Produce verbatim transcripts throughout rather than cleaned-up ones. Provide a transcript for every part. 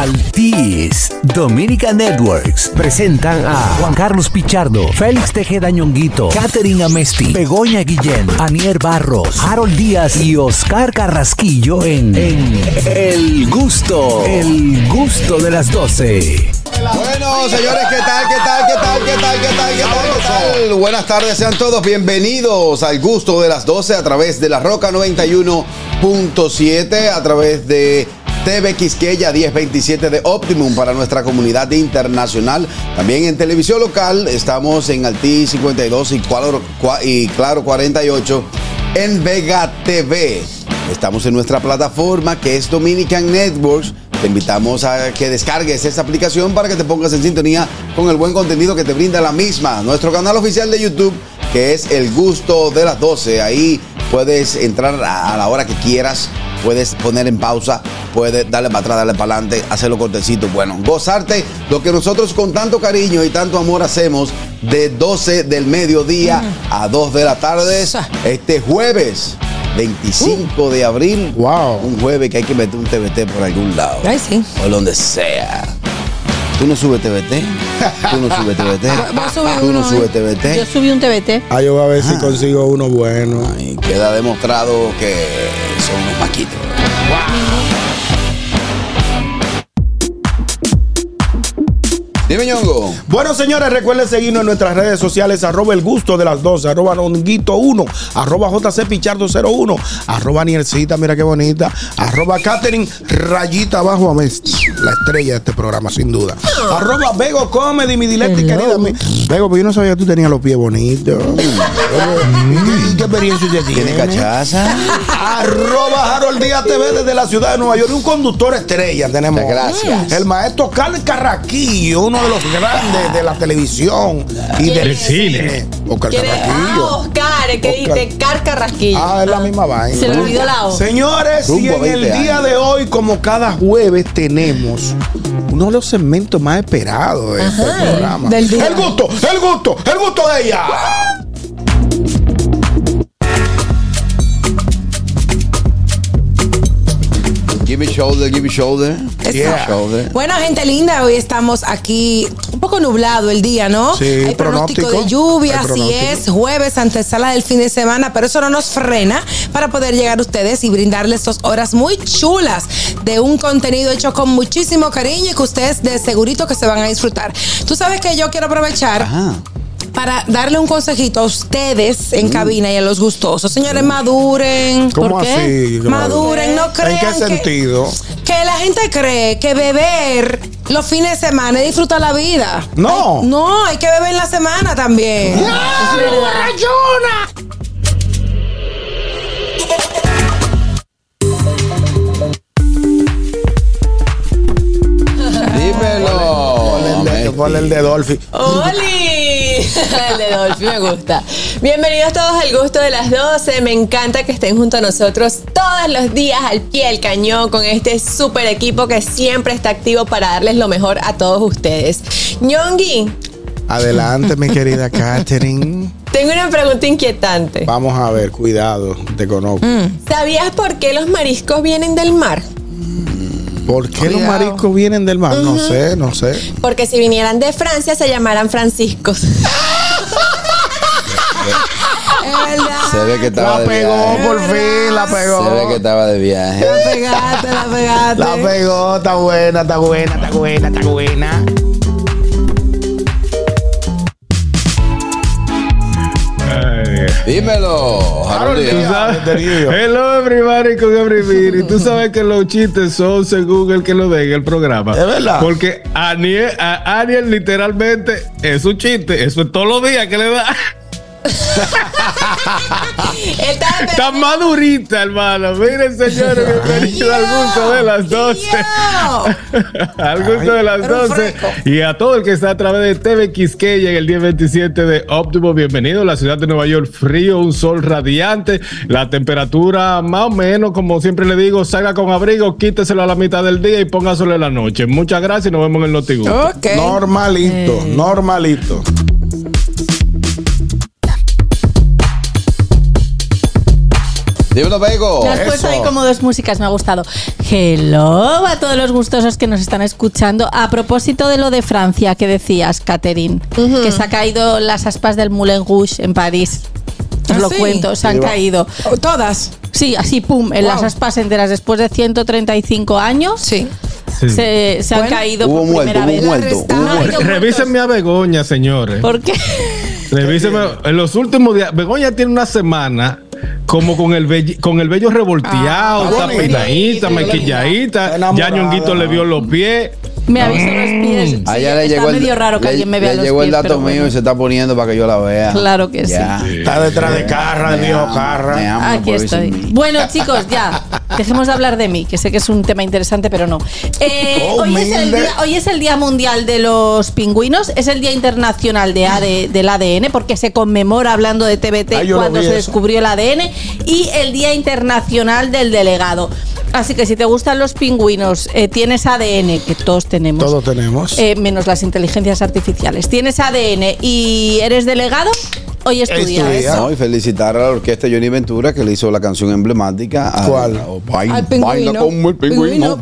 Altis Dominica Networks presentan a Juan Carlos Pichardo, Félix Tejeda Ñonguito, Catherine Amesti, Begoña Guillén, Anier Barros, Harold Díaz y Oscar Carrasquillo en, en El Gusto, El Gusto de las doce. Bueno, señores, ¿qué tal? ¿Qué tal? ¿Qué tal? ¿Qué tal? ¿Qué tal? ¿Qué tal? ¿Qué tal? Buenas tardes, sean todos bienvenidos al Gusto de las doce a través de la Roca noventa y uno punto siete, a través de T V Quisqueya diez veintisiete de Optimum para nuestra comunidad internacional. También en televisión local estamos en Altis cincuenta y dos y Claro, y Claro cuarenta y ocho en Vega T V. Estamos en nuestra plataforma que es Dominican Networks. Te invitamos a que descargues esta aplicación para que te pongas en sintonía con el buen contenido que te brinda la misma. Nuestro canal oficial de YouTube, que es El Gusto de las doce. Ahí puedes entrar a la hora que quieras. Puedes poner en pausa, puedes darle para atrás, darle para adelante, hacerlo cortecito. Bueno, gozarte lo que nosotros con tanto cariño y tanto amor hacemos de doce del mediodía mm. a dos de la tarde. Este jueves veinticinco uh. de abril. Wow. Un jueves que hay que meter un T V T por algún lado. Ay, sí. O donde sea. ¿Tú no subes T V T? ¿Tú no subes T V T? ¿Tú no subes T V T? Yo subí un T V T. Ah, yo voy a ver ah. si consigo uno bueno. Ay, queda demostrado que son unos maquitos. Wow. Dime, Ñongo. Bueno, señores, recuerden seguirnos en nuestras redes sociales, arroba el gusto de las doce, arroba nonguito uno, arroba jc pichardo cero uno, arroba Niercita, mira qué bonita, arroba Catherine rayita abajo a mes, la estrella de este programa, sin duda. Arroba Bego Comedy, mi dilete querida. Mi... Bego, pues yo no sabía que tú tenías los pies bonitos. ¿Y qué experiencia usted tiene? ¿Tiene cachaza? Arroba Harold Díaz T V desde la ciudad de Nueva York, un conductor estrella tenemos. Gracias. El maestro Carl Carraquillo, uno de los grandes de la televisión y del cine. Oscar Carrasquillo. Ah, Oscar, que dice Car Carrasquillo. Ah, es la misma vaina. Se le olvidó la O. Señores, y en el día de hoy, como cada jueves, tenemos uno de los segmentos más esperados de este programa. Del día. El gusto, el gusto, el gusto de ella. Give me shoulder, give me shoulder. Yeah. shoulder. Bueno, gente linda, hoy estamos aquí un poco nublado el día, ¿no? Sí, hay pronóstico, pronóstico de lluvia, así es, jueves, antesala del fin de semana, pero eso no nos frena para poder llegar a ustedes y brindarles dos horas muy chulas de un contenido hecho con muchísimo cariño y que ustedes de segurito que se van a disfrutar. Tú sabes que yo quiero aprovechar Ajá. para darle un consejito a ustedes en mm. cabina y a los gustosos. Señores, maduren. ¿Cómo ¿Por qué? así? Maduren, no crean. ¿En qué sentido? Que, que la gente cree que beber los fines de semana es disfrutar la vida. No. Hay, no, hay que beber en la semana también. ¡No, borrachona! Dímelo. Ponle el de Dolphy. ¡Oli! El de Dolphy me gusta. Bienvenidos todos al Gusto de las doce. Me encanta que estén junto a nosotros todos los días al pie del cañón con este super equipo que siempre está activo para darles lo mejor a todos ustedes. Ñongui. Adelante, mi querida Catherine. Tengo una pregunta inquietante. Vamos a ver, cuidado, te conozco. Mm. ¿Sabías por qué los mariscos vienen del mar? ¿Por qué Cuidado. los mariscos vienen del mar? Uh-huh. No sé, no sé. Porque si vinieran de Francia se llamaran franciscos. Se ve que estaba la de pegó, viaje. por fin, la pegó. Se ve que estaba de viaje. La pegaste, la pegaste. La pegó, está buena, está buena, está buena, está buena. Dímelo, Harold Díaz. Hello, everybody con everybody. Tú sabes que los chistes son según el que lo den el programa. Es verdad. Porque Aniel, a Aniel literalmente es un chiste. Eso es todos los días que le da. Está madurita, hermano. Miren, señores, bienvenido al gusto de las doce. Al gusto de las doce. Y a todo el que está a través de T V Quisqueya en el diez veintisiete de Optimum. Bienvenido a la ciudad de Nueva York. Frío, un sol radiante. La temperatura, más o menos, como siempre le digo, salga con abrigo, quíteselo a la mitad del día y póngaselo en la noche. Muchas gracias y nos vemos en el Notigusto. Okay. Normalito, eh. normalito. Dímelo, Bego. Me has puesto ahí como dos músicas, me ha gustado. Hello a todos los gustosos que nos están escuchando. A propósito de lo de Francia que decías, Catherine, uh-huh. que se ha caído las aspas del Moulin Rouge en París. Os ¿Ah, lo sí? cuento, se han caído. ¿Todas? Sí, así pum, en wow. las aspas enteras después de ciento treinta y cinco años. Sí. Sí. Se, se bueno, han caído hubo por muerto, primera hubo vez. Muerto, hubo muerto. Revísenme a Begoña, señores. ¿Por qué? Revísenme. En los últimos días, Begoña tiene una semana como con el vello, con el vello revolteado, está peinadita, maquilladita. Ya Ñonguito le vio los pies. Me ha visto los pies. Sí, allá le está llegó medio el, raro que le, alguien me vea le los llegó pies. el dato mío bueno. Y se está poniendo para que yo la vea. Claro que ya. sí. Está detrás de Carra, el viejo Carra. Aquí estoy. Bueno, chicos, ya. Dejemos de hablar de mí, que sé que es un tema interesante, pero no. Eh, oh, hoy, es el día, hoy es el Día Mundial de los Pingüinos, es el Día Internacional de A D, del A D N, porque se conmemora, hablando de T B T, Ay, cuando se eso. descubrió el A D N, y el Día Internacional del Delegado. Así que si te gustan los pingüinos, eh, tienes A D N, que todos tenemos. Todos tenemos. Eh, menos las inteligencias artificiales. Tienes A D N y eres delegado, hoy es tu día. ¿eh? No, y felicitar a la orquesta Johnny Ventura, que le hizo la canción emblemática. ¿Cuál? Al pingüino. Baila como el pingüino.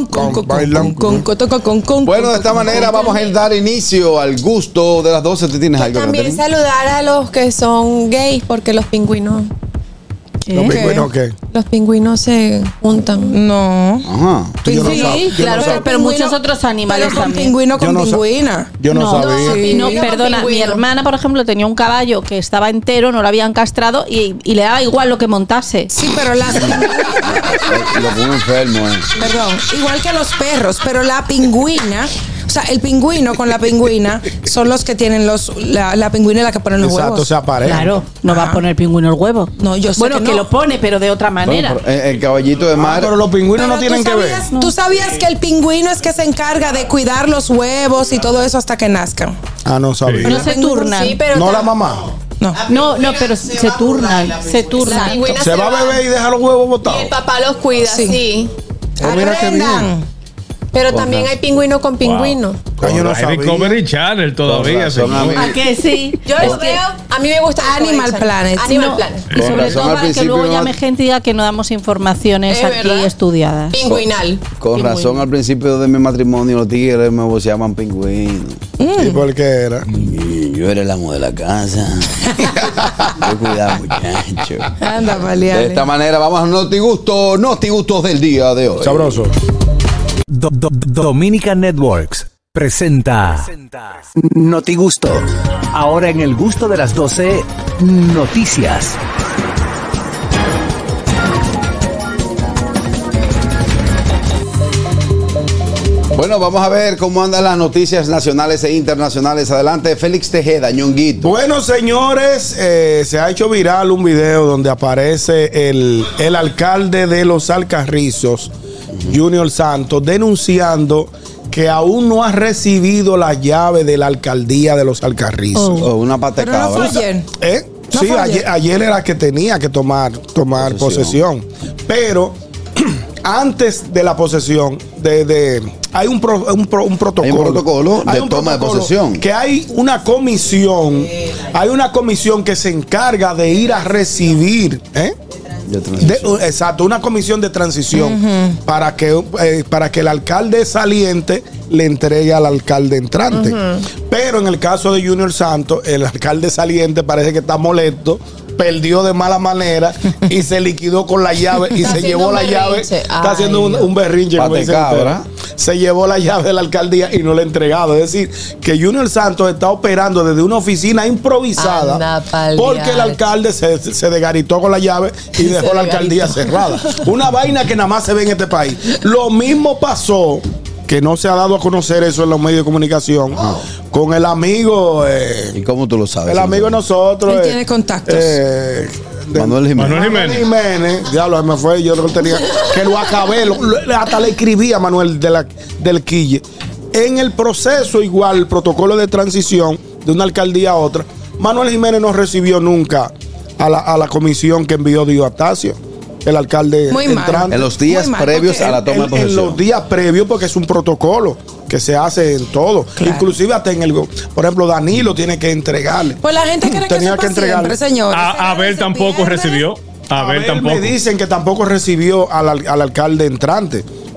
Bueno, de esta manera vamos a dar inicio al gusto de las doce. ¿Te tienes algo? También saludar a los que son gays, porque los pingüinos... ¿Qué? ¿Los pingüinos qué? Los pingüinos se juntan. No. Ajá. Sí, yo no sí sab, yo claro, no pero, pero muchos otros animales pero con también. Pingüino con yo no pingüina. Yo no, no sabía. Sí. No, perdona, mi hermana, por ejemplo, tenía un caballo que estaba entero, no lo habían castrado y, y le daba igual lo que montase. Sí, pero las lo pongo enfermo, eh. Perdón, igual que los perros, pero la pingüina, o sea, el pingüino con la pingüina son los que tienen los la, la pingüina es la que pone los Exacto, huevos. se aparean. Claro, no Ajá. va a poner el pingüino el huevo. No, yo sé bueno, que, que no. lo pone, pero de otra manera. Bueno, el, el caballito de mar. Ah, pero los pingüinos pero no tienen sabías, que ver. ¿Tú sabías que el pingüino es que se encarga de cuidar los huevos y todo eso hasta que nazcan? Ah, no sabía. No se turnan. Sí, pero no la mamá. No, no, no, pero se, se turnan, se turnan. Se, se va a beber y deja los huevos botados. Y el papá los cuida, sí. sí. Oh, mira qué bien. Pero también hay pingüino con pingüino. Wow. Yo no hay Discovery Channel todavía. Son ¿A qué sí? Yo lo veo. A mí me gusta Animal Planet. Animal no, Planet. Y sobre todo para que luego no... llame gente y diga que no damos informaciones es aquí verdad. estudiadas. Pingüinal. Con Pingüino. razón, al principio de mi matrimonio, los tigres me se llaman pingüinos. Mm. ¿Y por qué era? Y yo era el amo de la casa. Yo cuidaba, muchacho. Anda, valiale. De esta manera vamos a Notigusto, Notigustos del día de hoy. Sabroso. Do, do, Dominican Networks presenta, presenta Notigusto. Ahora en el gusto de las doce, noticias. Bueno, vamos a ver cómo andan las noticias nacionales e internacionales. Adelante, Félix Tejeda, Ñonguito. Bueno, señores, eh, se ha hecho viral un video donde aparece el, el alcalde de Los Alcarrizos, Junior Santos, denunciando que aún no ha recibido la llave de la alcaldía de Los Alcarrizos. Oh, una pata de cabra. No fue ayer. ¿Eh? No sí, fue ayer, ayer era que tenía que tomar, tomar posesión. posesión. Pero antes de la posesión, de, de hay un, pro, un, pro, un protocolo. Hay un protocolo de hay un toma protocolo de posesión. Que hay una comisión, hay una comisión que se encarga de ir a recibir, ¿eh? De de, exacto, una comisión de transición uh-huh. para que eh, para que el alcalde saliente le entregue al alcalde entrante. Uh-huh. Pero en el caso de Junior Santos, el alcalde saliente parece que está molesto, perdió de mala manera y se liquidó con la llave y se llevó la llave. Está haciendo un, un berrinche. Se llevó la llave de la alcaldía y no la ha entregado. Es decir, que Junior Santos está operando desde una oficina improvisada. Anda, porque el alcalde se, se desgaritó con la llave y dejó la alcaldía cerrada. Una vaina que nada más se ve en este país. Lo mismo pasó, que no se ha dado a conocer eso en los medios de comunicación, wow. con el amigo. Eh, ¿Y cómo tú lo sabes? El amigo de nosotros. Él eh, tiene contactos. Eh, de, Manuel Jiménez. Manuel Jiménez. Jiménez. Diablo, me fue. Yo no tenía. Que lo acabé. Lo, lo, hasta le escribí a Manuel de la, del Quille. En el proceso, igual, el protocolo de transición de una alcaldía a otra, Manuel Jiménez no recibió nunca a la, a la comisión que envió Diostacio, el alcalde muy entrante. Mal. En los días muy previos mal, a la toma en, de posesión. En los días previos, porque es un protocolo que se hace en todo. Claro. Inclusive hasta en el, por ejemplo, Danilo tiene que entregarle. Pues la gente cree que tenía eso que entregarle. Siempre, señores. A, Abel tampoco recibió. A ver, Abel tampoco. me dicen que tampoco recibió al, al alcalde entrante.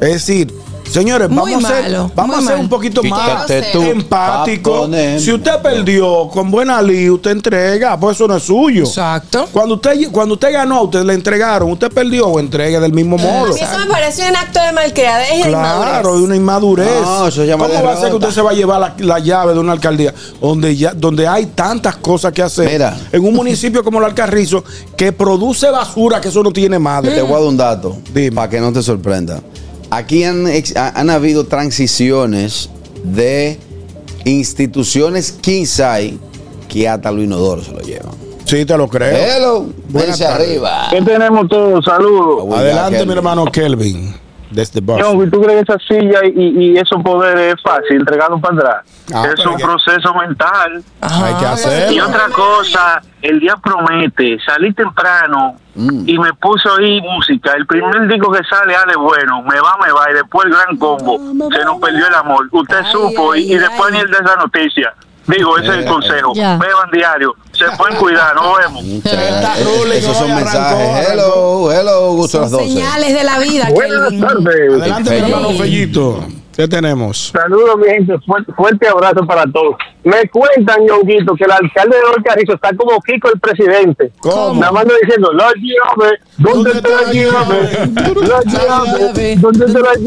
Es decir, señores, Muy vamos a ser, malo, vamos a muy ser mal. un poquito más Quítate tú, empáticos. paponen. Si usted perdió con buena ley, usted entrega, pues eso no es suyo. Exacto. Cuando usted, cuando usted ganó, a usted le entregaron, usted perdió o entregue del mismo modo. A mí eso me parece un acto de malcriadez y de Claro, inmadurez. y una inmadurez. No, eso se llama ¿Cómo va a ser que derrota. usted se va a llevar la, la llave de una alcaldía donde ya donde hay tantas cosas que hacer? Mira. En un municipio como el Alcarrizo que produce basura que eso no tiene madre. Te voy a dar un dato Dime. para que no te sorprenda. Aquí han, ex- ha- han habido transiciones de instituciones Kinsai que hasta los inodoros se lo llevan. Sí, te lo creo. Hello, Buenas dense tardes. arriba. ¿Qué tenemos todos? Saludos. Oiga, Adelante, Kelvin. mi hermano Kelvin. Desde Boston. John, ¿y tú crees que esa silla y, y esos poderes es fácil entregarlo para atrás? Ah, es pero un que- proceso mental. Hay que Y hacerlo. otra cosa, el día promete, salí temprano Mm. y me puse a oír música. El primer disco que sale, ale bueno, me va, me va, y después el gran combo. Se nos perdió el amor. Usted Ay, supo y, ay, y después ay. ni el de esa noticia. Digo, ese es el Eh, consejo. Ya. Beban diario. Se pueden cuidar, nos vemos. Está Eh, ruling Esos son hoy, mensajes. arrancó, Hello, hello, gusto a las Son doce. señales de la vida, Buenas Kelvin. tardes. Adelante, mi Fello. hermano Fellito. ¿Qué tenemos? Saludos, mi gente. Fuerte, fuerte abrazo para todos. Me cuentan, Ñonguito, que el alcalde de Los Carrizos está como Kiko, el presidente. ¿Cómo? Nada más ando diciendo, la llave, ¿dónde está la llave? La llave, ¿dónde está la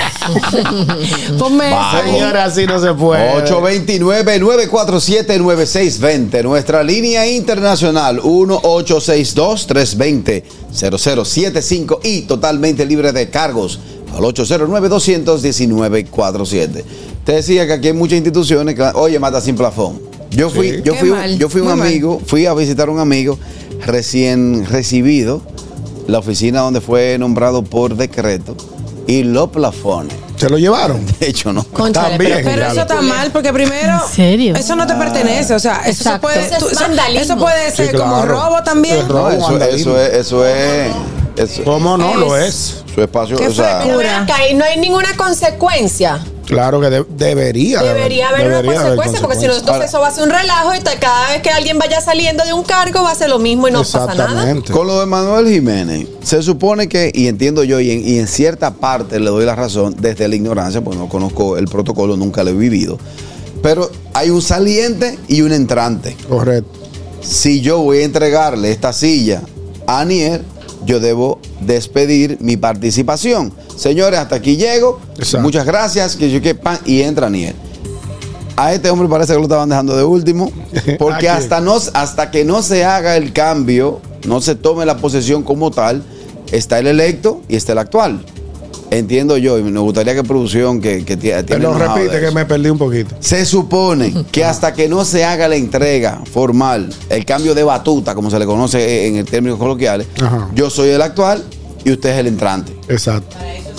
llave? Ponme Vamos. esa ahí. Señora, así no se puede. ocho dos nueve, nueve cuatro siete, nueve seis dos cero. Nuestra línea internacional uno ocho seis dos, tres dos cero, cero cero siete cinco y totalmente libre de cargos al ocho cero nueve, dos uno nueve, cuatro siete. Te decía que aquí hay muchas instituciones que, oye, mata sin plafón. Yo fui, Sí. yo Qué fui, mal, yo fui un muy mal. amigo, fui a visitar a un amigo recién recibido, la oficina donde fue nombrado por decreto, y los plafones. ¿Se lo llevaron? De hecho, no. Cónchale, También. pero- Pero eso está mal porque primero, ¿En serio? eso no te pertenece, o sea, eso se Exacto. puede, Eso es tú- eso, vandalismo. eso puede ser Sí, como claro. robo también. Es robo. No, eso, vandalismo. eso es, eso es, eso- ¿Cómo no? Lo es. su espacio, Qué o sea, frescura. Pero ven acá, y no hay ninguna consecuencia. Claro que de- debería. de Debería haber una debería consecuencia, porque si no, entonces Ahora- eso va a ser un relajo y ta- cada vez que alguien vaya saliendo de un cargo va a ser lo mismo y no pasa nada. Exactamente. con lo de Manuel Jiménez, se supone que, y entiendo yo, y en, y en cierta parte le doy la razón desde la ignorancia, pues no conozco el protocolo, nunca lo he vivido, pero hay un saliente y un entrante. Correcto. Si yo voy a entregarle esta silla a Anier, yo debo despedir mi participación. Señores, hasta aquí llego. Exacto. Muchas gracias. Que yo que pan y entra Anier. A este hombre parece que lo estaban dejando de último, porque ¿A hasta no, hasta que no se haga el cambio, no se tome la posesión como tal, está el electo y está el actual. Entiendo yo, y me gustaría que producción que, que tie- tiene Lo enojado repite de que eso. me perdí un poquito. Se supone que hasta que no se haga la entrega formal, el cambio de batuta, como se le conoce en el términos coloquiales, Ajá. yo soy el actual y usted es el entrante. Exacto.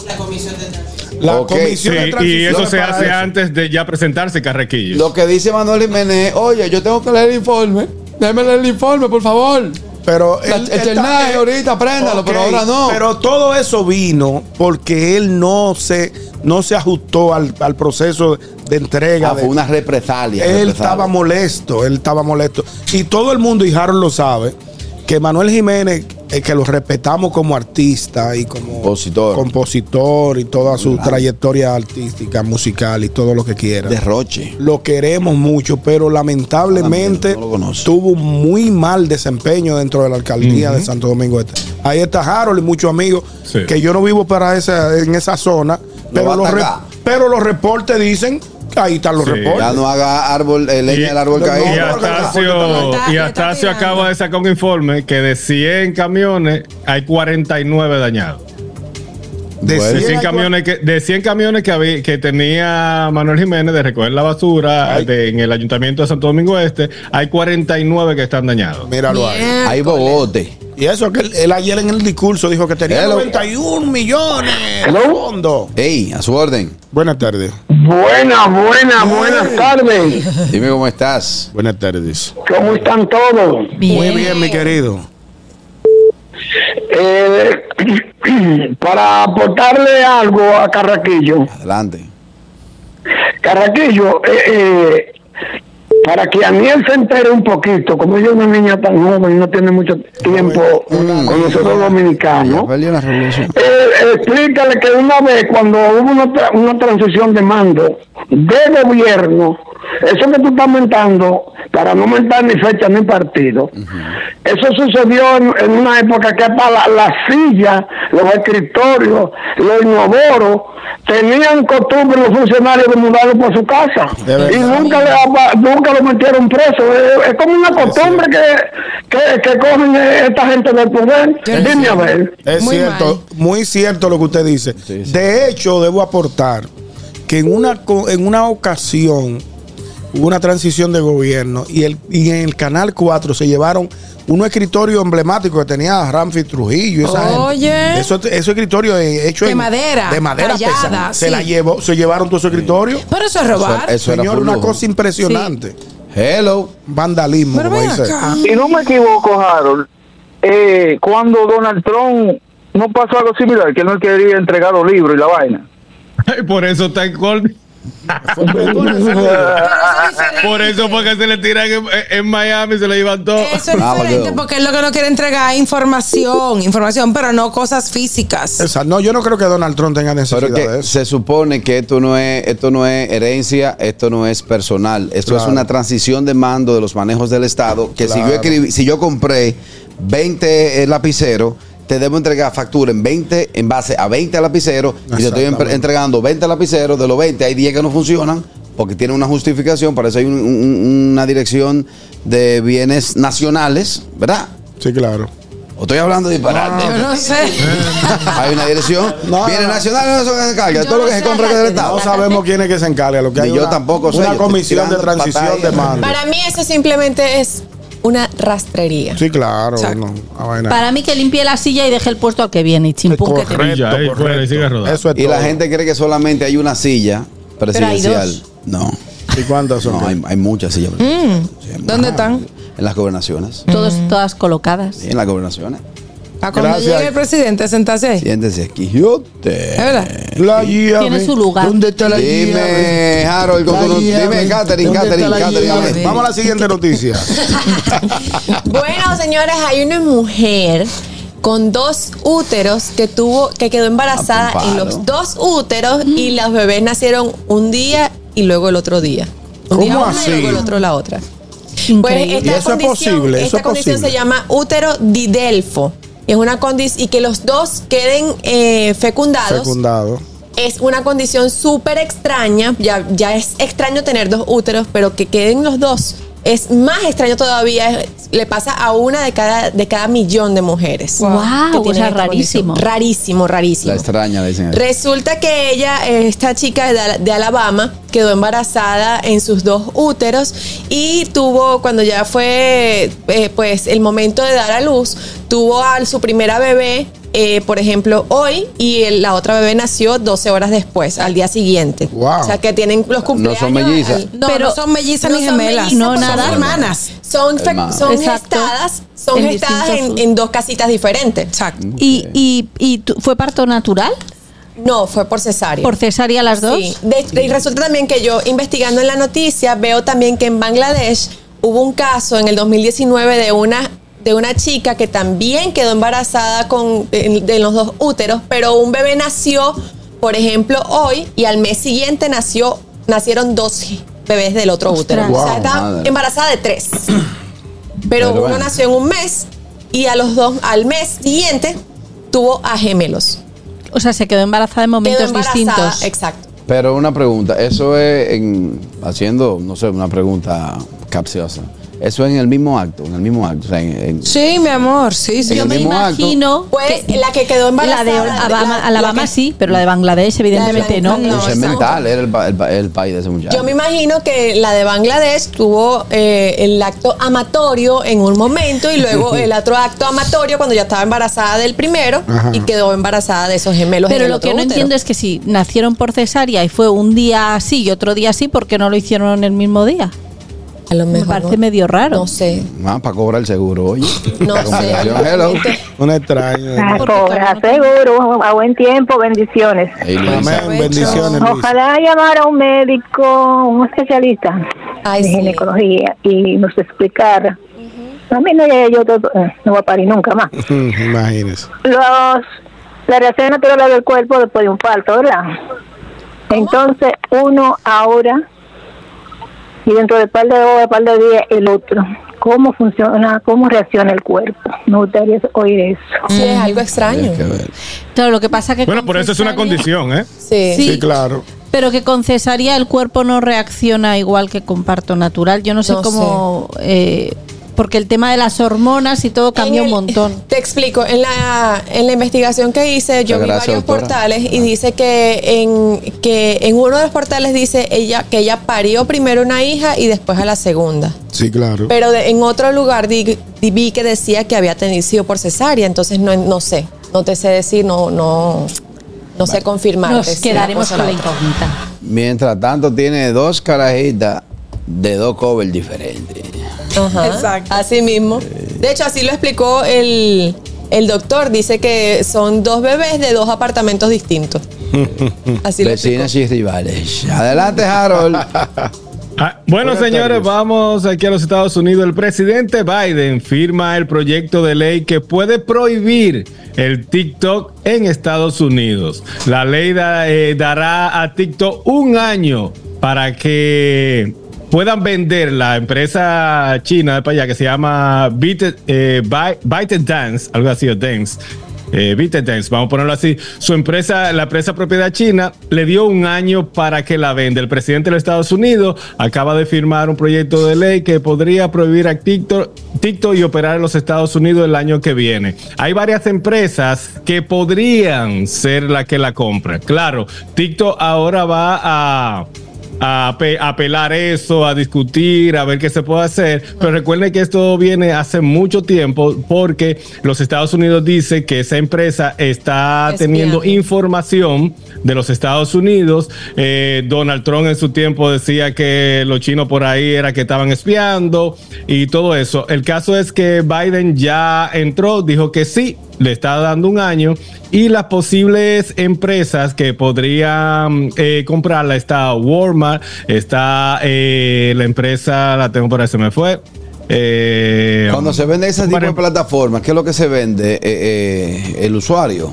La Ok. comisión Sí, de y transición eso es se para hace eso. antes de ya presentarse Carrequillo. Lo que dice Manuel Jiménez, oye, yo tengo que leer el informe. Déjeme leer el informe, por favor. Pero La- él- el él ternaje está- ahorita, préndalo, Ok, pero ahora no. Pero todo eso vino porque él no se, no se ajustó al, al proceso de entrega. Ah, de- fue una represalia. él represalia. estaba molesto, él estaba molesto. Y todo el mundo, y Harold lo sabe, que Manuel Jiménez, eh, que lo respetamos como artista y como Compositor. compositor y toda su Claro. trayectoria artística, musical y todo lo que quiera. Derroche. Lo queremos mucho, pero lamentablemente No lo conoce. tuvo un muy mal desempeño dentro de la alcaldía de Santo Domingo Este. Ahí está Harold y muchos amigos Sí. que yo no vivo para esa, en esa zona, pero va a los, re- atacar. pero los reportes dicen que ahí están los Sí. reportes. Ya no haga árbol, eh, leña Y- del árbol no, caído. Y no, Astacio, no, no, y no, Astacio está acaba tirando. de sacar un informe que de cien camiones hay cuarenta y nueve dañados. De Bueno. De cien cien hay camiones que, de cien camiones que, había, que tenía Manuel Jiménez de recoger la basura Ay. de- en el ayuntamiento de Santo Domingo Este, hay cuarenta y nueve que están dañados. Míralo ahí. Hay bobote. Y eso que él, él ayer en el discurso dijo que tenía Hello. noventa y un millones de Hello. fondos. Ey, a su orden. Buenas tardes. Buenas, buenas, buenas tardes. Dime cómo estás. Buenas tardes. ¿Cómo están todos? Muy bien, mi querido. Eh, para aportarle algo a Carraquillo. Adelante. Carraquillo, eh, eh, para que Aniel se entere un poquito, como ella es una niña tan joven y no tiene mucho tiempo mm, con nosotros dominicanos, eh, explícale que una vez cuando hubo una, una transición de mando de gobierno, eso que tú estás mentando, para no mentar ni fecha ni partido, uh-huh. eso sucedió en, en una época que hasta la, la silla, los escritorios, los inodoros, tenían costumbre los funcionarios de mudarlo por su casa y nunca le, nunca lo metieron preso. Es, es como una costumbre que, que, que cogen esta gente del poder. Dime a ver. Es muy cierto, mal. Muy cierto lo que usted dice. Sí, sí. De hecho, debo aportar que en una, en una ocasión hubo una transición de gobierno y, el, y en el Canal cuatro se llevaron un escritorio emblemático que tenía Ramfi Trujillo. Esa Oye. Gente. Eso, esos escritorios hechos de en, madera. De madera tallada, pesada. Sí. Se la llevó, se llevaron todos esos escritorios. Pero eso es robar. Eso, eso Señor, una cosa impresionante. Sí. Hello. Vandalismo, pero como dice. Si no me equivoco, Harold, eh, cuando Donald Trump no pasó algo similar, que él no quería entregar los libros y la vaina. Por eso está en corte. Por eso porque se le tiran en, en Miami, se le llevan todo. Eso es diferente porque es lo que no quiere entregar información, información, pero no cosas físicas. Exacto. No, yo no creo que Donald Trump tenga necesidad pero que de eso. Se supone que esto no es, esto no es herencia, esto no es personal, esto claro. es una transición de mando de los manejos del Estado. Que claro. si yo escribí, si yo compré veinte lapiceros, te debo entregar factura en veinte, en base a veinte lapiceros, y te estoy entregando veinte lapiceros. De los veinte hay diez que no funcionan porque tienen una justificación. Para eso hay un, un, una dirección de bienes nacionales, ¿verdad? Sí, claro. ¿O estoy hablando de disparate? No, yo no sé. Hay una dirección, no, bienes no. nacionales, no se encarga de todo lo que se compra del Estado. No sabemos quién es que se encarga. Lo que hay yo una, tampoco sé. Una comisión de transición de mando. Para mí eso simplemente es una rastrería. Sí, claro. No, para mí que limpie la silla y deje el puesto al que viene y chimpún que te correcto, correcto. Fuera, y sigue rodando. Eso es y todo. La gente cree que solamente hay una silla presidencial. No. ¿Y cuántas son? No, hay, hay muchas sillas. Mm. Sí, ¿dónde ah, están? En las gobernaciones. Todos, mm. Todas colocadas. Sí, en las gobernaciones. A cuando Gracias. Llegue el presidente, sentarse ahí. Siéntese aquí. ¿Es verdad? La guía. Tiene su lugar. ¿Dónde está la dime, guía? Dime, Harold. Con tu, dime, Catherine, Catherine, Catherine. Vamos a la siguiente noticia. Bueno, señores, hay una mujer con dos úteros que tuvo, que quedó embarazada en los dos úteros mm. y los bebés nacieron un día y luego el otro día. Un ¿Cómo día una así? y luego el otro la otra. Increíble. Pues esta ¿Y eso condición, es posible? ¿Eso esta es condición posible? se llama útero didelfo. Es una condición y que los dos queden eh, fecundados. Fecundado. Es una condición súper extraña. Ya, ya es extraño tener dos úteros, pero que queden los dos es más extraño todavía. Es, le pasa a una de cada de cada millón de mujeres. Wow, o sea, rarísimo. Condición. Rarísimo, rarísimo. La extraña, le dicen. Resulta que ella, esta chica de, de Alabama, quedó embarazada en sus dos úteros y tuvo, cuando ya fue eh, pues el momento de dar a luz, tuvo a su primera bebé. Eh, por ejemplo, hoy, y el, la otra bebé nació doce horas después, al día siguiente. Wow. O sea, que tienen los cumpleaños. No son mellizas. Al, no, pero no son mellizas no ni son gemelas. mellizas, no, nada. Son hermanas. Son, fe, son gestadas, son en gestadas en, en dos casitas diferentes. Exacto. Okay. ¿Y, y, y tu, fue parto natural? No, fue por cesárea. ¿Por cesárea las dos? Sí. De, y resulta también que yo, investigando en la noticia, veo también que en Bangladesh hubo un caso en el dos mil diecinueve de una de una chica que también quedó embarazada con de, de los dos úteros, pero un bebé nació, por ejemplo, hoy, y al mes siguiente nació nacieron dos bebés del otro útero. Wow, o sea, estaba madre. embarazada de tres. Pero, pero uno bueno. nació en un mes y a los dos, al mes siguiente tuvo a gemelos. O sea, se quedó embarazada en momentos quedó embarazada, distintos. Exacto. Pero una pregunta, eso es en, haciendo, no sé, una pregunta capciosa. Eso es en el mismo acto, en el mismo acto. O sea, en, en, sí, mi amor, sí, sí. Yo me imagino acto, pues que la que quedó embarazada. La de Alabama, la, Alabama la que, sí, pero la de Bangladesh evidentemente no. no. no es mental, era el, el, el país de ese muchacho. Yo me imagino que la de Bangladesh tuvo eh, el acto amatorio en un momento y luego el otro acto amatorio cuando ya estaba embarazada del primero. Ajá. Y quedó embarazada de esos gemelos. Pero en el lo otro que no útero. entiendo es que si nacieron por cesárea y fue un día así y otro día así, ¿por qué no lo hicieron el mismo día? A lo mejor Me parece no, medio raro. No sé. Ah, para cobrar el seguro, oye. No sé. Hello. Un extraño. Ah, cobra seguro, a buen tiempo, bendiciones. Hey, Luisa. Amén, bendiciones, Luis. Ojalá llamara a un médico, un especialista Ay, de sí. ginecología y nos explicara. A mí no, yo, yo todo- eh, no voy a parir nunca más. Imagínese. Los, la reacción natural del cuerpo después de un parto, ¿verdad? Entonces, uno ahora y dentro de par de horas, par de días, el otro. ¿Cómo funciona, cómo reacciona el cuerpo? Me gustaría oír eso. Sí, es algo extraño. Hay que ver. Claro, lo que pasa que Bueno, con por eso es una cesárea- condición, ¿eh? Sí. Sí. Sí, claro. Pero que con cesárea el cuerpo no reacciona igual que con parto natural. Yo no sé No cómo... eh, porque el tema de las hormonas y todo cambia En un el- montón. Te explico, en la, en la investigación que hice, yo Muchas vi gracias, varios doctora. portales y dice que en, que en uno de los portales dice ella que ella parió primero una hija y después a la segunda. Sí, claro. Pero de- en otro lugar di- di- vi que decía que había tenido sido por cesárea, entonces no, no sé, no te sé decir, no, no, no sé confirmar. Nos quedaremos con la incógnita. incógnita. Mientras tanto, tiene dos carajitas de dos covers diferentes. Ajá, Exacto. así mismo. De hecho, así lo explicó el, el doctor. Dice que son dos bebés de dos apartamentos distintos. Así lo explicó. Vecinas y rivales. Adelante, Harold. Ah, bueno, Buenas señores, tardes. vamos aquí a los Estados Unidos. El presidente Biden firma el proyecto de ley que puede prohibir el TikTok en Estados Unidos. La ley da- eh, dará a TikTok un año para que puedan vender la empresa china de para allá que se llama Byte, eh, Byte- ByteDance, algo así, o Dance. Eh, ByteDance, vamos a ponerlo así. Su empresa, la empresa propiedad china, le dio un año para que la venda. El presidente de los Estados Unidos acaba de firmar un proyecto de ley que podría prohibir a TikTok, TikTok y operar en los Estados Unidos el año que viene. Hay varias empresas que podrían ser las que la compren. Claro, TikTok ahora va a a ape- a apelar eso, a discutir, a ver qué se puede hacer. Pero recuerden que esto viene hace mucho tiempo porque los Estados Unidos dice que esa empresa está Espiando. teniendo información de los Estados Unidos. Eh, Donald Trump en su tiempo decía que los chinos por ahí era que estaban espiando y todo eso. El caso es que Biden ya entró, dijo que sí, le está dando un año y las posibles empresas que podrían eh, comprarla está Walmart, está eh, la empresa, la tengo por ahí, se me fue. Eh, Cuando se vende ese tipo para- de plataformas, ¿qué es lo que se vende? Eh, eh, el usuario.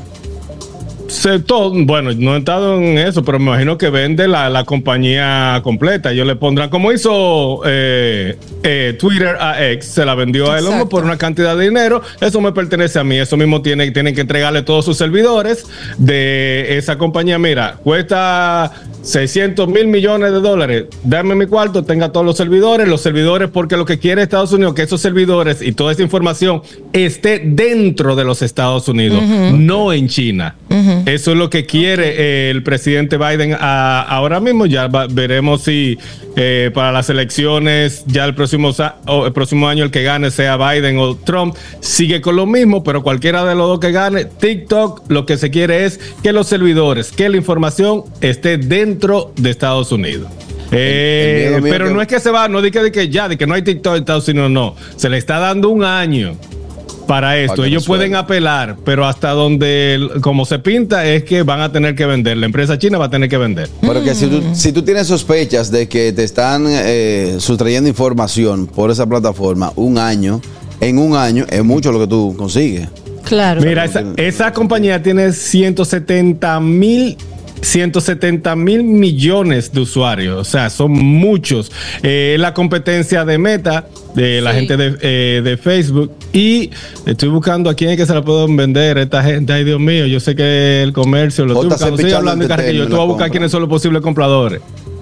Se- todo- bueno, no he estado en eso, pero me imagino que vende la, la compañía completa. Ellos le pondrán, como hizo eh, eh, Twitter a X, se la vendió a Elon Musk Exacto. por una cantidad de dinero. Eso me pertenece a mí. Eso mismo tiene, tienen que entregarle todos sus servidores de esa compañía. Mira, cuesta seiscientos mil millones de dólares. Dame mi cuarto, tenga todos los servidores. Los servidores, porque lo que quiere Estados Unidos, que esos servidores y toda esa información esté dentro de los Estados Unidos, no en China. Eso es lo que quiere eh, el presidente Biden a- ahora mismo. Ya va- veremos si eh, para las elecciones ya el próximo, sa- o el próximo año el que gane sea Biden o Trump sigue con lo mismo, pero cualquiera de los dos que gane, TikTok lo que se quiere es que los servidores, que la información esté dentro de Estados Unidos. Eh, el miedo mío pero que- no es que se va, no diga de que ya, de que no hay TikTok en Estados Unidos, no. Se le está dando un año para esto. Para que Ellos no suene. pueden apelar, pero hasta donde, como se pinta, es que van a tener que vender. La empresa china va a tener que vender. Porque si tú, si tú tienes sospechas de que te están eh, sustrayendo información por esa plataforma un año, en un año es mucho lo que tú consigues. Claro. Mira, esa, esa compañía tiene ciento setenta mil ciento setenta mil millones de usuarios, o sea, son muchos. Eh, la competencia de Meta, de la Sí. gente de, eh, de Facebook, y estoy buscando a quién es que se la pueden vender esta gente. Ay, Dios mío, yo sé que el comercio lo estoy J C buscando. Estoy Pichando hablando de carajillo. Entertainment Tú vas a la buscar compra. quiénes son los posibles compradores.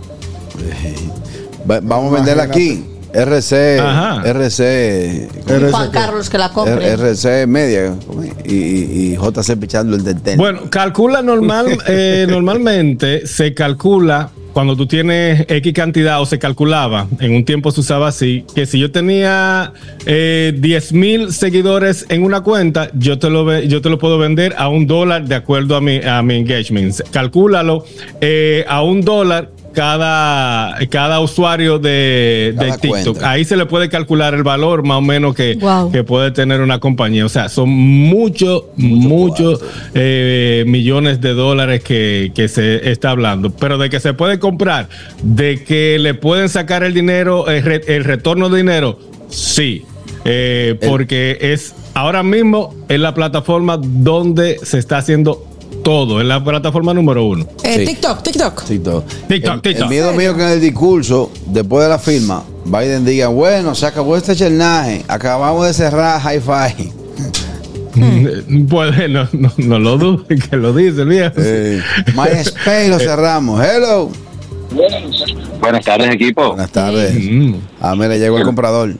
Va- vamos a venderla aquí. R C, Ajá. R C, Juan Carlos que la compre. R C Media y, y, y J C Pichando Entertainment. Bueno, calcula normal, eh, normalmente se calcula cuando tú tienes X cantidad, o se calculaba, en un tiempo se usaba así, que si yo tenía eh, diez mil seguidores en una cuenta, yo te lo ve- yo te lo puedo vender a un dólar de acuerdo a mi, a mi engagement. Calcúlalo eh, a un dólar. cada, cada usuario de, de TikTok. Cuenta. Ahí se le puede calcular el valor más o menos que, wow. que puede tener una compañía. O sea, son muchos, muchos eh, millones de dólares que, que se está hablando. Pero de que se puede comprar, de que le pueden sacar el dinero, el, re, el retorno de dinero, sí. Eh, porque el, es ahora mismo es la plataforma donde se está haciendo todo, es la plataforma número uno. Eh, sí. TikTok, TikTok. TikTok. TikTok, el, TikTok. El miedo mío que en el discurso, después de la firma, Biden diga, bueno, se acabó este chernaje, acabamos de cerrar Hi-Fi. Hmm. Pues no, no, no lo dudo que lo dice el viejo. Eh, MySpace lo cerramos. Hello. Buenas tardes, equipo. Buenas tardes. Mm. Ah, mira, llegó el comprador.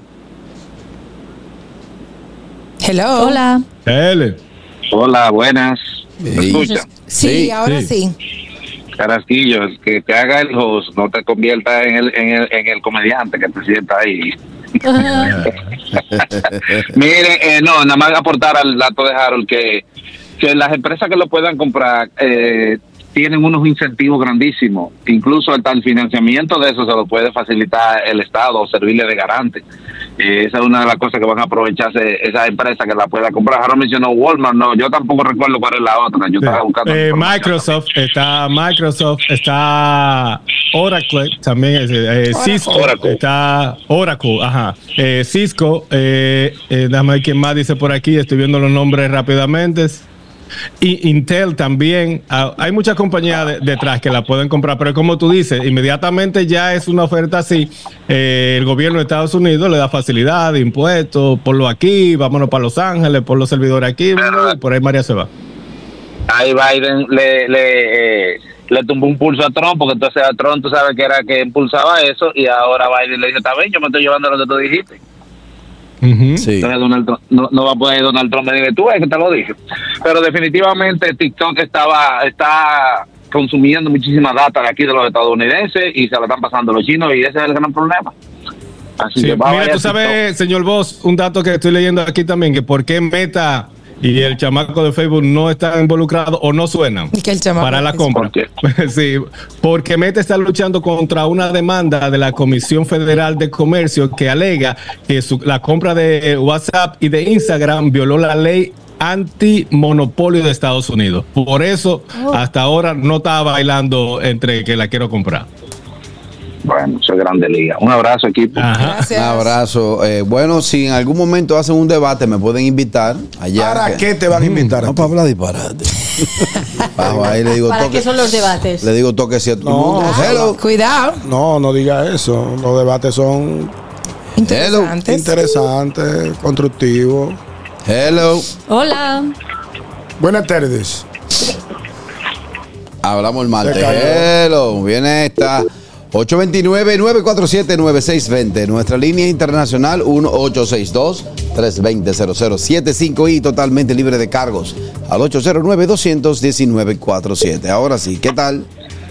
Hello. Hola. Hello. Hola, buenas. ¿Me escuchan? Sí, sí, ahora sí. Carrasquillo, el que te haga el host no te convierta en el, en el, en el comediante que te sienta ahí. Miren, eh, no, nada más aportar al dato de Harold que, que las empresas que lo puedan comprar eh, tienen unos incentivos grandísimos, incluso hasta el financiamiento de eso se lo puede facilitar el Estado o servirle de garante. Eh, esa es una de las cosas que van a aprovecharse esa empresa que la pueda comprar. Ahora mencionó Walmart, no, yo tampoco recuerdo cuál es la otra. Yo estaba buscando. Eh, Microsoft, está Microsoft, está Oracle, también es, eh, Cisco, Oracle. Está Oracle, ajá. Eh, Cisco, eh, eh, déjame ver quién más dice por aquí, estoy viendo los nombres rápidamente. Y Intel también, uh, hay muchas compañías de, detrás que la pueden comprar, pero como tú dices, inmediatamente ya es una oferta así, eh, el gobierno de Estados Unidos le da facilidad de impuestos, ponlo aquí, vámonos para Los Ángeles, pon los servidores aquí, bueno, y por ahí María se va. Ahí Biden le, le, eh, le tumbó un pulso a Trump, porque entonces a Trump tú sabes que era que impulsaba eso, y ahora Biden le dice, está bien, yo me estoy llevando lo que tú dijiste. Uh-huh. Sí. Entonces Donald Trump, no, no va a poder Donald Trump me dice, tú ves que te lo dije. Pero definitivamente TikTok estaba está consumiendo muchísima data de aquí de los estadounidenses y se la están pasando los chinos y ese es el gran problema. Así sí, que va mira, tú sabes, señor Boss, un dato que estoy leyendo aquí también, que por qué Meta y el chamaco de Facebook no están involucrados o no suenan ¿Y que el chamaco para la compra? ¿Por sí, porque Meta está luchando contra una demanda de la Comisión Federal de Comercio que alega que su, la compra de WhatsApp y de Instagram violó la ley antimonopolio de Estados Unidos. Por eso, oh. hasta ahora no estaba bailando entre que la quiero comprar. Bueno, soy grande liga. Un abrazo, equipo. Gracias. Un abrazo. Eh, bueno, si en algún momento hacen un debate, me pueden invitar allá. ¿Para qué te van a invitar? No, para hablar disparate. Bajo ahí le digo ¿Para toque, qué son los debates? Le digo toque si a todo el No, mundo. Hello. Cuidado. No, no diga eso. Los debates son interesantes, interesantes, constructivos. Hello. Hola. Buenas tardes. Hablamos el martes. Hello. Viene esta. ocho dos nueve, nueve cuatro siete, nueve seis dos cero. Nuestra línea internacional uno ocho seis dos, tres dos cero, cero cero siete cinco y totalmente libre de cargos al ocho cero nueve, dos uno nueve, cuatro siete. Ahora sí, ¿qué tal?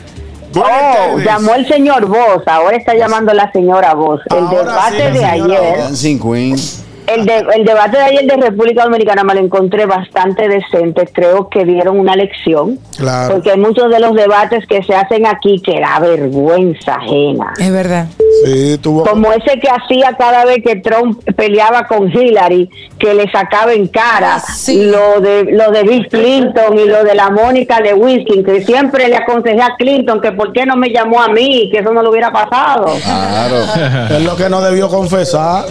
Oh, llamó el señor Voz, ahora está llamando la señora Voz. El ahora debate sí, de ayer. Dancing Queen. El, de, el debate de ayer de República Dominicana me lo encontré bastante decente. Creo que dieron una lección. Claro. Porque hay muchos de los debates que se hacen aquí que da vergüenza ajena. Es verdad. Sí, tuvo... Como ese que hacía cada vez que Trump peleaba con Hillary, que le sacaba en cara sí. lo de lo de Bill Clinton y lo de la Mónica Lewinsky, que siempre le aconsejé a Clinton que por qué no me llamó a mí, que eso no le hubiera pasado. Claro. Es lo que no debió confesar.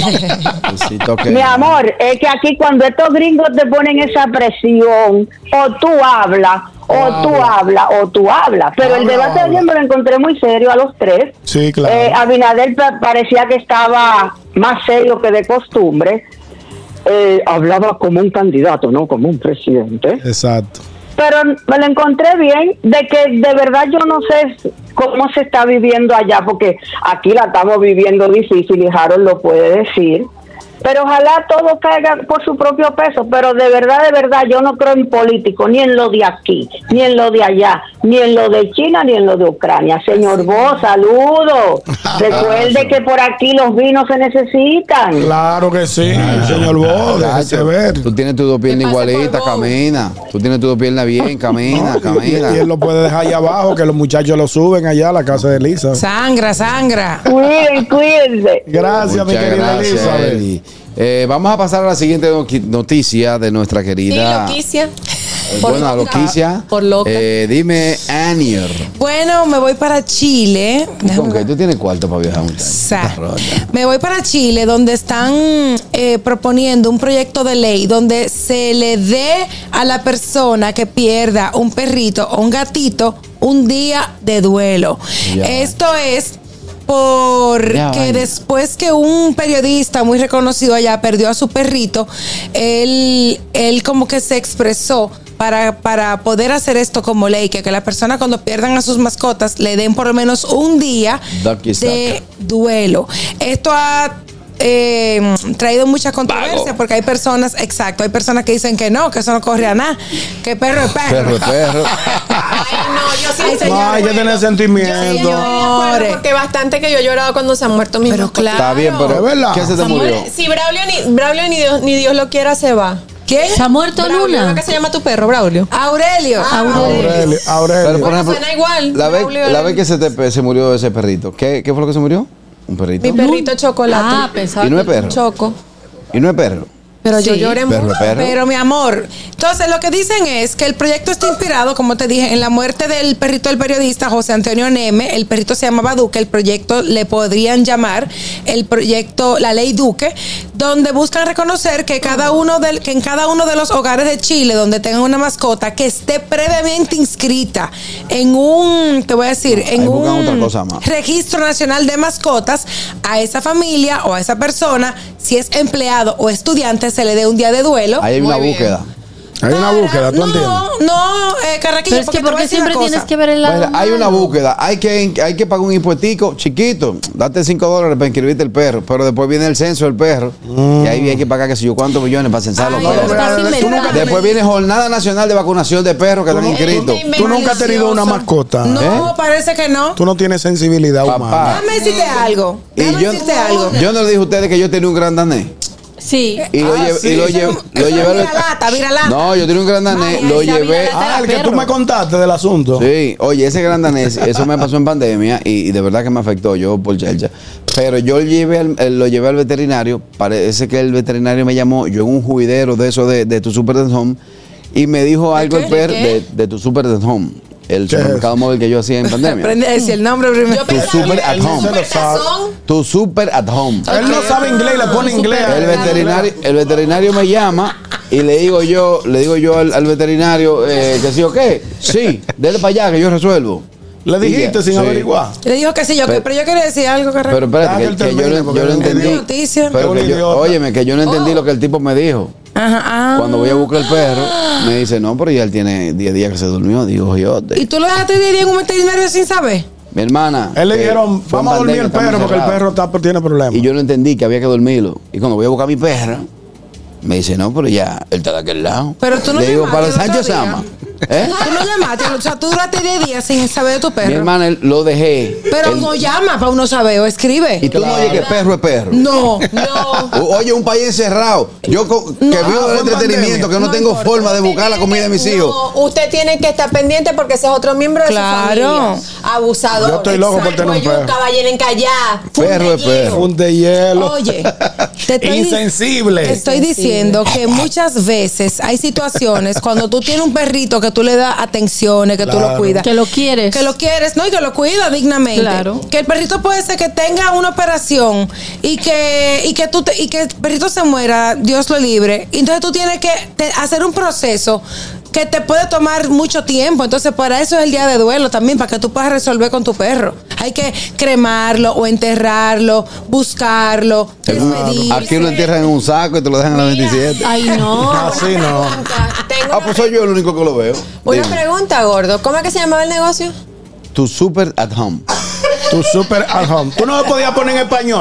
Que... Mi amor, es que aquí cuando estos gringos te ponen esa presión, o tú hablas, o habla. tú hablas, o tú hablas. Pero habla, el debate de ayer me lo encontré muy serio a los tres. Sí, claro. Eh, Abinader parecía que estaba más serio que de costumbre. Eh, hablaba como un candidato, no como un presidente. Exacto. Pero me lo encontré bien, de que de verdad yo no sé cómo se está viviendo allá, porque aquí la estamos viviendo difícil y Harold lo puede decir. pero ojalá todo caiga por su propio peso, pero de verdad, de verdad, yo no creo en político, ni en lo de aquí, ni en lo de allá, ni en lo de China, ni en lo de Ucrania. Señor Bo, saludos. Recuerde que por aquí los vinos se necesitan. Claro que sí, ah, señor Bo, déjese ver. Tú tienes tus dos piernas igualitas, camina. Tú tienes tus dos piernas bien, camina, no, camina. Y, y él lo puede dejar allá abajo, que los muchachos lo suben allá a la casa de Elisa. Sangra, sangra. Cuiden, cuídense. Gracias, muchas mi querida gracias, Elisa. Eli. Eh, vamos a pasar a la siguiente noticia de nuestra querida. Sí, loquicia. Bueno, la loquicia. Por loca. Eh, dime, Anier. Bueno, me voy para Chile. ¿Con qué? ¿Tú tienes cuarto para viajar un time? Me voy para Chile, donde están eh, proponiendo un proyecto de ley donde se le dé a la persona que pierda un perrito o un gatito un día de duelo. Ya. Esto es porque después que un periodista muy reconocido allá perdió a su perrito, él, él como que se expresó para, para poder hacer esto como ley, que, que las personas cuando pierdan a sus mascotas le den por lo menos un día de duelo. Esto ha Eh, traído mucha controversia porque hay personas, exacto, hay personas que dicen que no, que eso no corre a nada, que perro es perro. Perro es perro. Ay, no, yo sí, Ay, señor, no, hay que tener sentimiento. Porque bastante que yo he llorado cuando se han muerto mis Pero claro. Está bien, pero ¿verdad? ¿qué se te murió? Si Braulio ni, Braulio ni Dios, ni Dios lo quiera, se va. ¿Qué? ¿Se ha muerto Braulio, Luna? ¿Qué se llama tu perro, Braulio? Aurelio. Ah, Aurelio. Aurelio, Aurelio. Pero por ejemplo, suena igual. La vez, Braulio, la vez que se, te, se murió ese perrito, ¿qué, ¿qué fue lo que se murió? Un perrito. Mi perrito Chocolate. Ah, pensaba. ¿Y no es perro? Choco. ¿Y no es perro? Pero yo Sí. lloré mucho. Perro es perro. Pero mi amor, entonces lo que dicen es que el proyecto está inspirado, como te dije, en la muerte del perrito del periodista José Antonio Neme. El perrito se llamaba Duque. El proyecto le podrían llamar el proyecto La Ley Duque, donde buscan reconocer que cada uno del, que en cada uno de los hogares de Chile donde tengan una mascota que esté previamente inscrita en un, te voy a decir, en un otra cosa más. registro nacional de mascotas, a esa familia o a esa persona, si es empleado o estudiante, se le dé un día de duelo. Ahí hay una Muy bien. búsqueda. Hay una búsqueda, ¿tú no, entiendes? No, eh, Carraquillo, Pero es que te voy a porque decir siempre una tienes cosa. que ver el lado Bueno, hay una malo. búsqueda, hay que, hay que pagar un impuestico chiquito, date cinco dólares para inscribirte el perro, pero después viene el censo del perro, Mm. y ahí hay que pagar que sé yo cuántos millones para censar los Ay, perros. estás Tú nunca- inventando. Después viene Jornada Nacional de Vacunación de Perros que están inscritos. Tú nunca has tenido una mascota. No, ¿Eh? parece que no. Tú no tienes sensibilidad Papá. humana. Déjame decirte algo. Y Déjame yo, decirte algo. yo no le dije a ustedes que yo tenía un gran danés. Sí. Y lo Ah, llevé, sí. y lo llevé, lo Eso llevé es al- viralata, viralata. No, yo tenía un gran danés, Ay, lo esa llevé. viralata. Ah, el que tú perro. me contaste del asunto. Sí, oye, ese gran danés, eso me pasó en pandemia y, y de verdad que me afectó yo por chelcha. Pero yo llevé al- eh, lo llevé al veterinario, parece que el veterinario me llamó, yo en un juidero de eso de, de tu Super at Home, y me dijo algo qué? el per ¿De qué? de, de tu Super at Home, el ¿Qué es supermercado móvil que yo hacía en pandemia. Aprende a decir el nombre primero. Yo pensaba Super que at el home. supertazón. Tu Super at Home. Él no sabe inglés, le pone inglés. El veterinario, el veterinario me llama y le digo yo, le digo yo al, al veterinario eh, que sí o qué, sí, dele para allá que yo resuelvo. Le dijiste Y ya, sin sí. averiguar. Le dijo que sí, yo, que, Pero- pero yo quería decir algo, Carraquillo. Pero espérate, Deja que, que él que yo, termine, lo- porque yo lo no entendí. noticia. Pero Es que un yo, idiota. óyeme, que yo no entendí lo que el tipo me dijo. Ajá, ah. Cuando voy a buscar el perro, me dice, no, pero ya él tiene diez días que se durmió. Digo, yo. ¿Y tú lo dejaste de día en un veterinario sin saber? Mi hermana. Él le que dijeron, fue en vamos a dormir pandemia, el perro estamos porque el cerrados. perro está, tiene problemas. Y yo no entendí que había que dormirlo. Y cuando voy a buscar a mi perra, me dice, no, pero ya, él está de aquel lado. Pero tú no Le digo, llamaste para el el otro Sancho día. Sama. ¿Eh? Tú no llamaste, o sea, tú duraste diez días sin saber de tu Mi perro. hermana él, lo dejé. Pero Él- uno llama para uno saber o escribe. Y tú no oyes que perro es perro. No. No. O- Oye, un país encerrado. Yo co- que No, vivo fue del en entretenimiento, pandemia. que no, No tengo importa. forma de buscar la comida de mis hijos. No, usted tiene que estar pendiente porque ese es otro miembro de Claro. su familia. Abusador. Yo estoy loco por tener un Exacto. perro. Caballero en callá. Perro es perro. Un de hielo. Oye, te estoy, Insensible. te estoy diciendo que muchas veces hay situaciones cuando tú tienes un perrito que tú le das atenciones, que tú Claro. lo cuidas. Que lo quieres. Que lo quieres, ¿no? Y que lo cuida dignamente. Claro. Que el perrito puede ser que tenga una operación y que, y que tú te- y que el perrito se muera, Dios lo libre. Y entonces tú tienes que te- hacer un proceso que te puede tomar mucho tiempo. Entonces, para eso es el día de duelo también, para que tú puedas resolver con tu perro. Hay que cremarlo o enterrarlo, buscarlo, despedirse. Aquí lo entierran en un saco y te lo dejan a las veintisiete. Ay, no. Así no. Tengo Ah, una, pues soy yo el único que lo veo. una Dime. pregunta, gordo. ¿Cómo es que se llamaba el negocio? Tu Super at Home. Tu super at home. Tú no lo podías poner en español.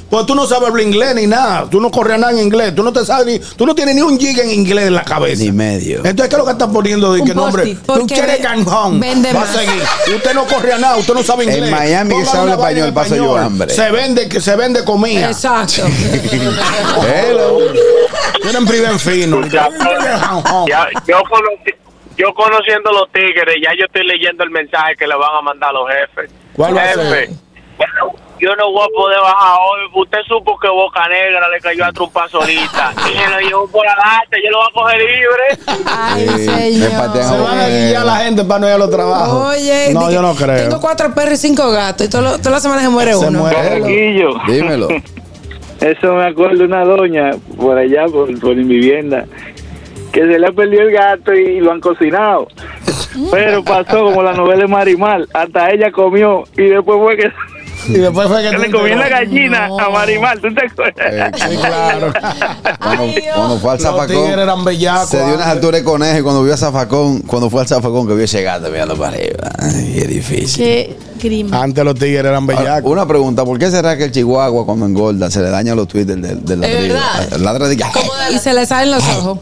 Pues tú no sabes hablar inglés ni nada. Tú no corres nada en inglés. Tú no te sabes ni, tú no tienes ni un gig en inglés en la cabeza. Ni medio. Entonces, ¿qué es lo que estás poniendo de que nombre? Tú quieres canjón. Va a seguir. Usted no corre nada, usted no sabe inglés. En Miami que se habla español, paso yo hambre. Se vende, que se vende comida. Exacto. Hello. Tienen priven fino. Ya, ya, yo, conocí, yo conociendo los tigres, ya yo estoy leyendo el mensaje que le van a mandar a los jefes. ¿Cuál va a Jefe, ser? bueno, yo no voy a poder bajar hoy. Usted supo que Boca Negra le cayó a trompa solita. Y se lo llevó por adelante, yo lo voy a coger libre. Ay, Sí, me señor. patean Se van a guiar la gente para no ir a los trabajos. Oye, no, di- yo no creo. Tengo cuatro perros y cinco gatos y todo lo- todas las semanas se muere Se uno. muere. Carraquillo. Dímelo. Eso me acuerdo de una doña por allá, por, por mi vivienda, que se le perdió el gato y lo han cocinado. Pero pasó como la novela de Marimar, hasta ella comió y después fue que, Y después fue que que tú le comió la gallina No. a Marimar, ¿tú te acuerdas? Eh, Sí, claro. Cuando, cuando fue al Los tigres zafacón, eran bellacos. se dio unas antes. alturas de conejo y cuando vio a zafacón, cuando fue al zafacón que vio ese gato mirando para arriba. Ay, es difícil. Qué crimen. Antes los tigres eran Ahora, bellacos. una pregunta, ¿por qué será que el chihuahua cuando engorda se le dañan los tweets del, del, del ¿Es ladrillo? verdad? El ladra de que Y se le salen los ojos.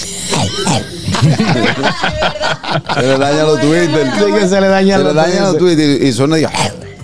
se le dañan los tweets. del- Sí que se le dañan se le los dañan los tweets. tweets y, y suena y diga.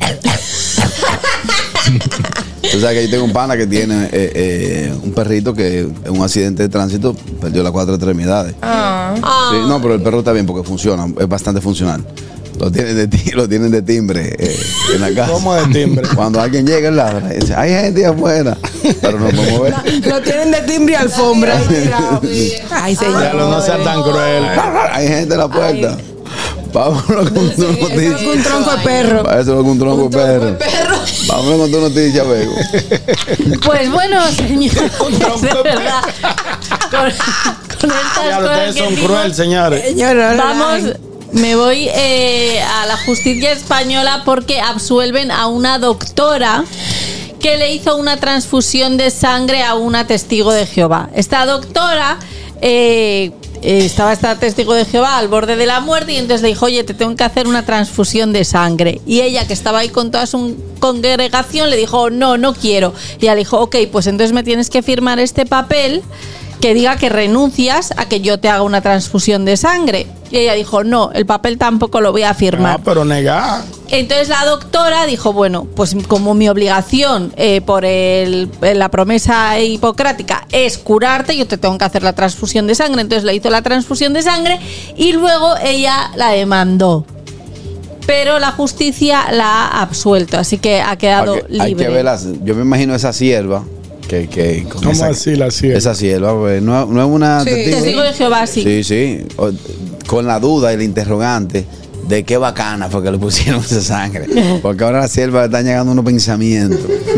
O sea que yo tengo un pana que tiene eh, eh, un perrito que en un accidente de tránsito perdió las cuatro extremidades. Ah. Sí, no, pero el perro está bien porque funciona, es bastante funcional. Lo tienen de, ti- lo tienen de timbre eh, en la casa. ¿Cómo de timbre? Cuando alguien llega, él ladra y dice, hay gente afuera, pero no podemos ver. Lo tienen de timbre y alfombra. ahí tirado. Ay, señor. Ya lo no sea tan cruel. Hay gente en la puerta. Vámonos con tu Eso es noticia. un tronco de perro. Para eso es un tronco de perro. Vámonos con tu noticia, Bego. Pues bueno, señores, de verdad. Con, con estas Ya, cosas ustedes que son digo, cruel, señores. Señor, no, no, Vamos, no. me voy eh, a la justicia española porque absuelven a una doctora que le hizo una transfusión de sangre a una testigo de Jehová. Esta doctora eh, eh, estaba esta testigo de Jehová al borde de la muerte y entonces le dijo, oye, te tengo que hacer una transfusión de sangre. Y ella, que estaba ahí con toda su congregación, le dijo, no, no quiero. Y ella le dijo, ok, pues entonces me tienes que firmar este papel que diga que renuncias a que yo te haga una transfusión de sangre. Y ella dijo, no, el papel tampoco lo voy a firmar. Ah, pero negar. Entonces la doctora dijo, bueno, pues como mi obligación eh, por el, la promesa hipocrática es curarte, yo te tengo que hacer la transfusión de sangre. Entonces le hizo la transfusión de sangre y luego ella la demandó. Pero la justicia la ha absuelto, así que ha quedado Porque libre. hay que ver las, yo me imagino esa sierva que, que con ¿Cómo esa, así la sierva? esa sierva, pues, no, no es una Sí. Testigo de Jehová, sí. Sí, sí. O- con la duda y el interrogante de qué bacana fue que le pusieron esa sangre. Porque ahora la sierva le están llegando unos pensamientos.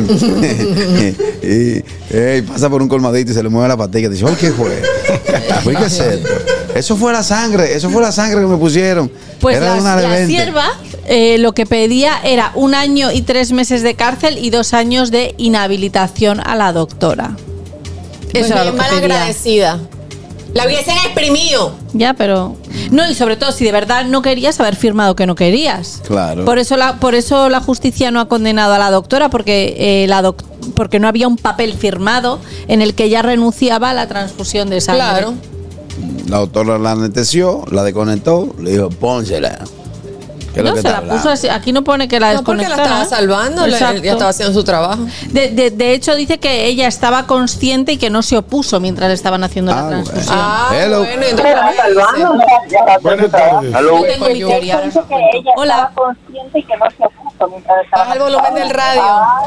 y ey, pasa por un colmadito y se le mueve la patilla y dice, oye, ¿qué fue? Oye, ¿qué es esto? Eso fue la sangre, eso fue la sangre que me pusieron. Pues Era la, de una de la veinte. sierva eh, lo que pedía era un año y tres meses de cárcel y dos años de inhabilitación a la doctora. Pues Eso era bien lo que pedía. malagradecida. La hubiesen exprimido. Ya, pero no, y sobre todo si de verdad no querías haber firmado que no querías. Claro. Por eso la por eso la justicia no ha condenado a la doctora porque eh, la doc- porque no había un papel firmado en el que ella renunciaba a la transfusión de sangre. Claro. La doctora la anestesió, la desconectó, le dijo, pónsela. ¿Qué es lo No, que se está la puso hablando? así. Aquí no pone que la No, porque la desconectara. estaba salvando, le- Exacto. ya estaba haciendo su trabajo. De, de- de hecho, dice que ella estaba consciente y que no se opuso mientras le estaban haciendo Ah, la bueno. transfusión. Ah, Hello. bueno, entonces Buenas tardes. Yo tengo mi teoría. ahora os la cuento. Hola. baja el volumen del radio.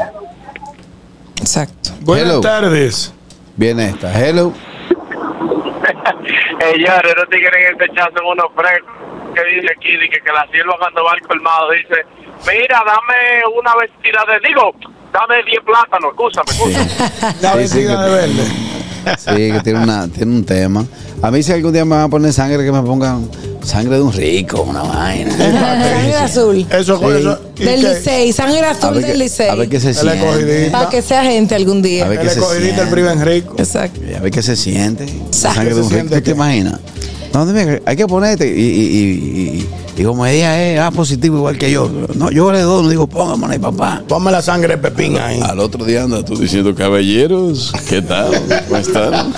Exacto. Buenas Hello. tardes. Viene esta. Hello. Señores, no te quieren echando unos frescos. Que dice aquí, dice que la sierva cuando va al colmado dice, mira, dame una vestida de, digo, dame diez plátanos, escúchame, escúchame. La Sí, sí, vestida que- de verde. Sí, que tiene, una, tiene un tema. A mí si algún día me van a poner sangre, que me pongan sangre de un rico, una vaina. Sangre azul. Eso, Sí. eso. ¿y Del qué? Licey, sangre A azul ver, del qué, Licey. a ver qué se El siente. escogidista. Para que sea gente algún día. A ver qué El se escogidista, el siente. primo Enrico. Exacto. A ver qué se siente. La Exacto. sangre de un ¿Qué se rico. siente ¿Tú te qué? imaginas? No, dime, hay que ponerte y, y, y- y Y como ella es A positivo igual que yo, no, yo le doy, no digo, póngame ahí, papá. Ponme la sangre de Pepín ahí. Al otro día anda tú diciendo, caballeros, ¿qué tal? ¿Cómo están?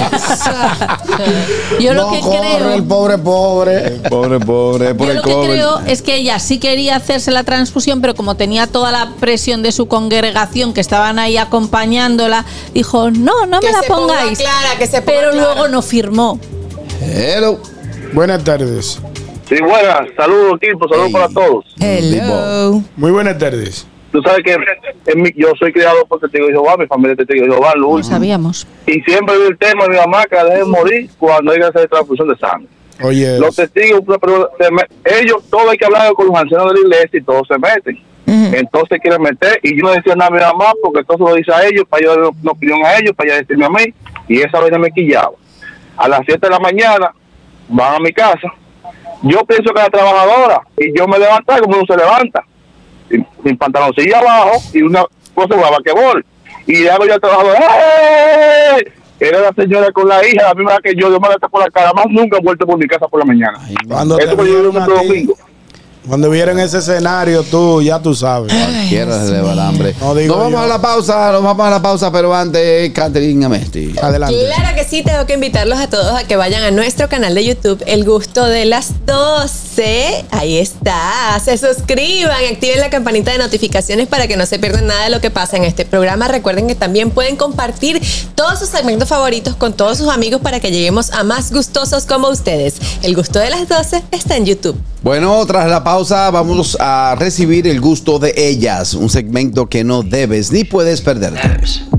Yo lo no que corre, creo... el pobre pobre. El pobre, pobre, por Yo el lo que COVID. creo es que ella sí quería hacerse la transfusión, pero como tenía toda la presión de su congregación que estaban ahí acompañándola, dijo, no, no Que me la se ponga pongáis. clara, que se ponga pero clara. luego no firmó. Hello. Buenas tardes. Sí, buenas. Saludos, equipo. Saludos Hey. para todos. Hello. Muy buenas tardes. Tú sabes que en mi- yo soy criado por Testigo de Jehová, mi familia es Testigo de Jehová, Luz. Lo sabíamos. Y siempre vi el tema de mi mamá que la dejen morir cuando hay que hacer transfusión de sangre. Oye, Los testigos, pero se me- ellos, todo hay que hablar con los ancianos de la iglesia y todos se meten. Entonces quieren meter, y yo no decía nada a mi mamá porque todo se lo dice a ellos, para yo darle una opinión a ellos, para ella decirme a mí, y esa vaina me quillaba. A las siete de la mañana van a mi casa. Yo pienso que la trabajadora, y yo me levanté como uno se levanta, sin, sin pantaloncillo abajo y una cosa de basquetbol. Y le hago yo al trabajador, ¡eh! Era la señora con la hija, la misma que yo, yo me la tapé por la cara, más nunca he vuelto por mi casa por la mañana. cuando te Eso que yo vieron vivo en a Santo ti, Domingo. cuando vieron ese escenario, tú, ya tú sabes. Cualquiera se le va el hambre. No digo Nos vamos yo. a la pausa, nos vamos a la pausa, pero antes, Catherine Amesti. Adelante. Claro que sí, tengo que invitarlos a todos a que vayan a nuestro canal de YouTube, El Gusto de las doce. Ahí está. Se suscriban, activen la campanita de notificaciones para que no se pierdan nada de lo que pasa en este programa. Recuerden que también pueden compartir todos sus segmentos favoritos con todos sus amigos para que lleguemos a más gustosos como ustedes. El Gusto de las doce está en YouTube. Bueno, tras la pausa vamos a recibir el gusto de ellas, un segmento que no debes ni puedes perderte.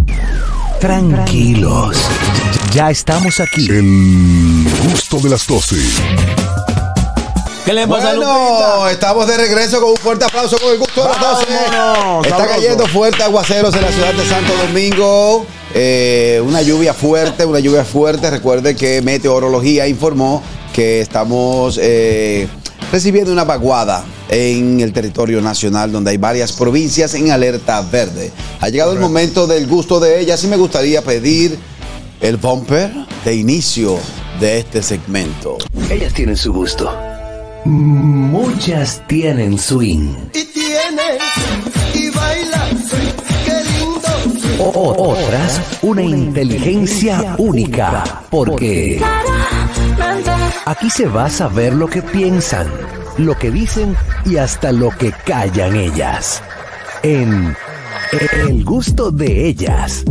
Tranquilos, ya estamos aquí. El gusto de las doce. ¿Qué le pasa, Bueno, estamos de regreso con un fuerte aplauso con el gusto de las doce. Vámonos, Está sabroso. cayendo fuertes aguaceros en la ciudad de Santo Domingo. Eh, una lluvia fuerte, una lluvia fuerte. Recuerde que Meteorología informó que estamos eh, recibiendo una vaguada en el territorio nacional donde hay varias provincias en alerta verde. Ha llegado el momento del gusto de ellas y me gustaría pedir el bumper de inicio de este segmento. Ellas tienen su gusto. Muchas tienen swing. Y tiene y baila, qué lindo. O- otras, una inteligencia única. Porque aquí se va a saber lo que piensan, lo que dicen y hasta lo que callan ellas. En El Gusto de Ellas.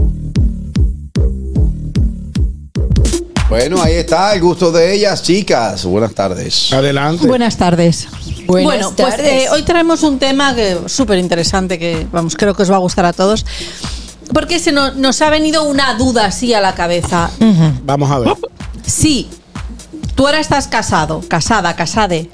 Bueno, ahí está el gusto de ellas, chicas. Buenas tardes. Adelante. Buenas tardes. Buenas bueno, pues tardes. eh, hoy traemos un tema que súper interesante que, vamos, creo que os va a gustar a todos. Porque se nos, nos ha venido una duda así a la cabeza. Vamos a ver. Sí, tú ahora estás casado, casada, casade,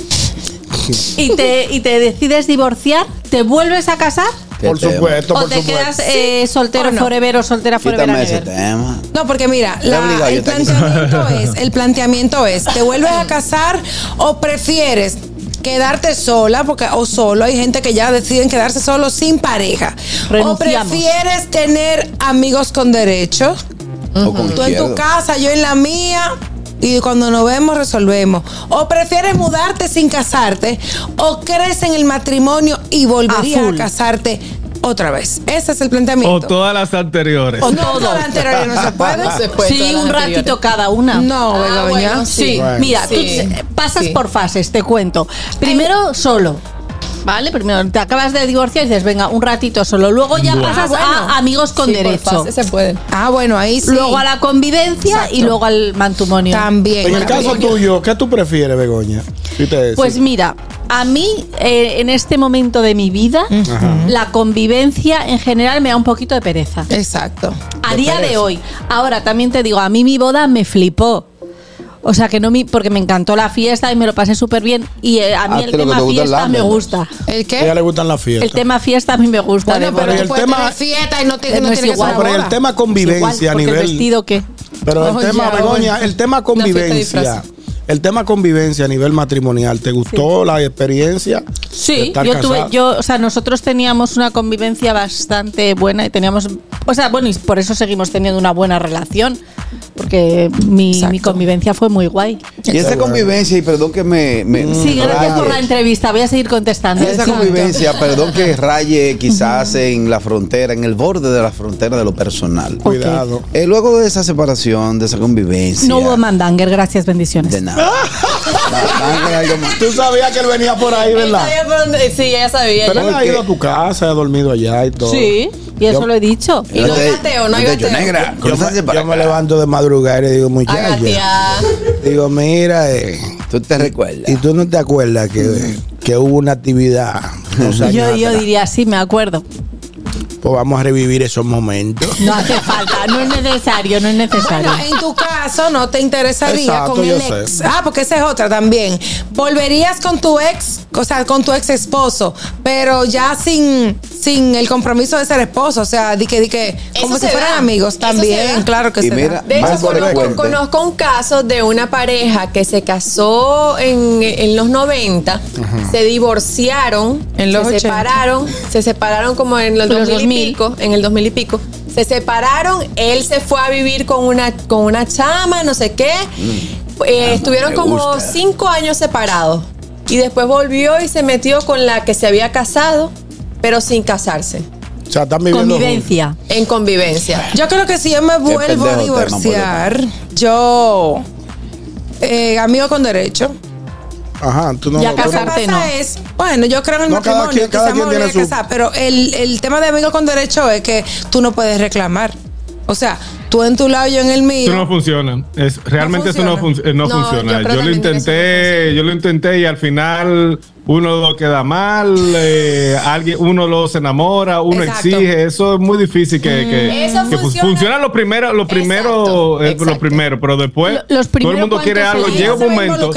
y te, y te decides divorciar, ¿te vuelves a casar? Por supuesto, ¿O por te supuesto. quedas eh, soltero ¿O no? forever o soltera forever Quítame and ese ever? tema. No, porque mira, Era la- obligado, yo el te quise. planteamiento es, el planteamiento es, ¿te vuelves a casar o prefieres quedarte sola? Porque o solo, hay gente que ya deciden quedarse solo sin pareja. Renunciamos. O prefieres tener amigos con derechos. O con Tú en izquierdo. tu casa, yo en la mía. Y cuando nos vemos, resolvemos. O prefieres mudarte sin casarte, o crees en el matrimonio y volverías A a, full. casarte otra vez. Ese es el O planteamiento. todas las anteriores. O no, todo. todas las anteriores no se puede. No se puede, Sí, todas las un anteriores. ratito cada una. No, Ah, Begoña. bueno, Sí, Bueno. mira, Sí. tú eh, pasas Sí. por fases, te cuento. Primero solo. ¿Vale? Primero te acabas de divorciar y dices, venga, un ratito solo. Luego ya Buah. pasas Ah, bueno. a amigos con Sí, por derecho. fase se pueden. Ah, bueno, ahí sí. Luego a la convivencia Exacto. y luego al matrimonio. También. En el caso tuyo, ¿qué tú prefieres, Begoña? Si te- Pues si- mira, a mí eh, en este momento de mi vida, la convivencia en general me da un poquito de pereza. Exacto. A día de hoy. Ahora también te digo, a mí mi boda me flipó. O sea que no mi, porque me encantó la fiesta y me lo pasé súper bien. Y eh, a mí Ah, el que lo que tema te gusta es fiesta la me hambre. gusta. ¿El a ella qué? le gustan las fiestas. El tema fiesta a mí me gusta. Bueno, de pero boda. el tú puedes tema- tener fiesta y no, te, Eh, no no es tiene que igual. ser Pero el boda. tema Es igual, convivencia a porque nivel. el vestido qué. Pero el Oye, tema, ahora. Begoña, el tema Una fiesta de convivencia. disfraz. El tema convivencia a nivel matrimonial, ¿te gustó la experiencia? de Sí, estar yo tuve, casado? yo, o sea, nosotros teníamos una convivencia bastante buena y teníamos, o sea, bueno, y por eso seguimos teniendo una buena relación, porque mi, Exacto. mi convivencia fue muy guay. Y esa convivencia, y perdón que me... me sí, gracias raye, por la entrevista, voy a seguir contestando. y esa convivencia, perdón que raye quizás uh-huh. en la frontera, en el borde de la frontera de lo personal. Okay. Cuidado. Eh, luego de esa separación, de esa convivencia... No hubo mandanger, gracias, bendiciones. De nada. Tú sabías que él venía por ahí, ¿verdad? Sí, ella sabía. Pero él ha ido a tu casa, ha dormido allá y todo. Sí, y eso yo, lo he dicho. Y no hay gateo, no hay gateo. Negra, yo, me, yo me levanto de madrugada y le digo, muchacha. Digo, mira, eh, tú te recuerdas. Y tú no te acuerdas que, eh, que hubo una actividad. Yo, yo diría, sí, me acuerdo. Pues vamos a revivir esos momentos. No hace falta, no es necesario, no es necesario. Bueno, en tu caso no te interesaría Exacto, con el ex. Sé. Ah, porque esa es otra también. Volverías con tu ex, o sea, con tu ex esposo, pero ya sin, sin el compromiso de ser esposo, o sea, di que, di que como si fueran da. amigos también, claro que y se mira, da. De hecho, conozco, conozco un caso de una pareja que se casó en, en los noventa, uh-huh. se divorciaron, en los se ochenta. separaron, se separaron como en los, los dos mil y pico, en el dos mil y pico. Se separaron, él se fue a vivir con una, con una chama, no sé qué. Mm. Eh, estuvieron como cinco años separados. Y después volvió y se metió con la que se había casado, pero sin casarse. O sea, están viviendo convivencia. juntos. En convivencia. Yo creo que si yo me vuelvo a divorciar, yo eh, amigo con derecho. Ajá, tú no. Ya tú casarte no. no. Es, bueno, yo creo en el no, matrimonio, cada quien, cada quien tiene su... casar, pero el, el tema de amigo con derecho es que tú no puedes reclamar. O sea, tú en tu lado, yo en el mío. Eso no funciona. Es, realmente no eso no, fun- no, no funciona. Yo, yo lo intenté, yo lo intenté y al final uno lo queda mal, eh, alguien, uno lo se enamora, uno Exacto. exige. Eso es muy difícil que, mm. que, eso que funciona. funciona lo primero, lo primero, Exacto. eh, lo primero, pero después Los todo el mundo quiere algo. Llega un momento.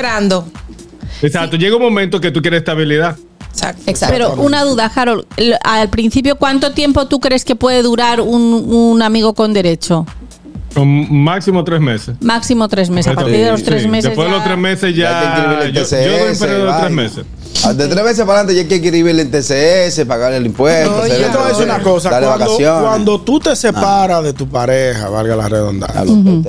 Exacto, sí. Llega un momento que tú quieres estabilidad. Exacto. Exacto. Pero una duda, Harold. Al principio, ¿cuánto tiempo tú crees que puede durar un, un amigo con derecho? Con máximo tres meses. Máximo tres meses. A partir de los tres sí. meses. Después ya... de los tres meses ya. ya yo, yo doy un periodo de tres meses. De tres meses para adelante ya hay que escribirle el T C S, pagar el impuesto. Oye, yo te voy a decir una cosa. Cuando, cuando tú te separas ah. de tu pareja, valga la redundancia. Uh-huh.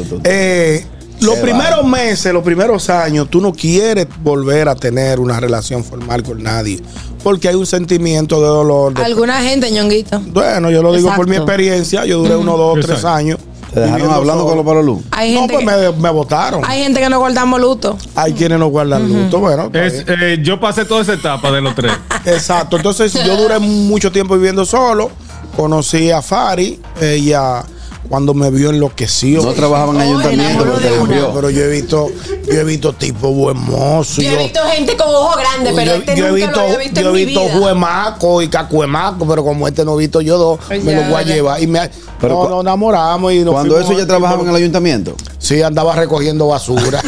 Eh. Los primeros vale. meses, los primeros años, tú no quieres volver a tener una relación formal con nadie porque hay un sentimiento de dolor. De Alguna gente, Ñonguito. Bueno, yo lo digo Exacto. por mi experiencia. Yo duré mm. unos dos o tres años. ¿Te dejaron hablando solo. con los palolú? No, pues que, me, me votaron. Hay gente que no guardamos luto. Hay quienes no guardan uh-huh. luto. Bueno, es, eh, yo pasé toda esa etapa de los tres. Exacto. Entonces, yo duré mucho tiempo viviendo solo. Conocí a Fari. Ella... Cuando me vio enloquecido. No trabajaba en ayuntamiento, pero, pero, pero yo he visto, yo he visto tipos hermosos. Yo he visto gente con ojos grandes, pero yo, este yo nunca he visto, lo había visto yo en he mi visto vida. juemaco y cacuemaco, pero como este no he visto yo dos, Oye, me lo voy a llevar. Y me, pero no, nos enamoramos y nos cuando eso ya trabajaba en el ayuntamiento. Sí, andaba recogiendo basura.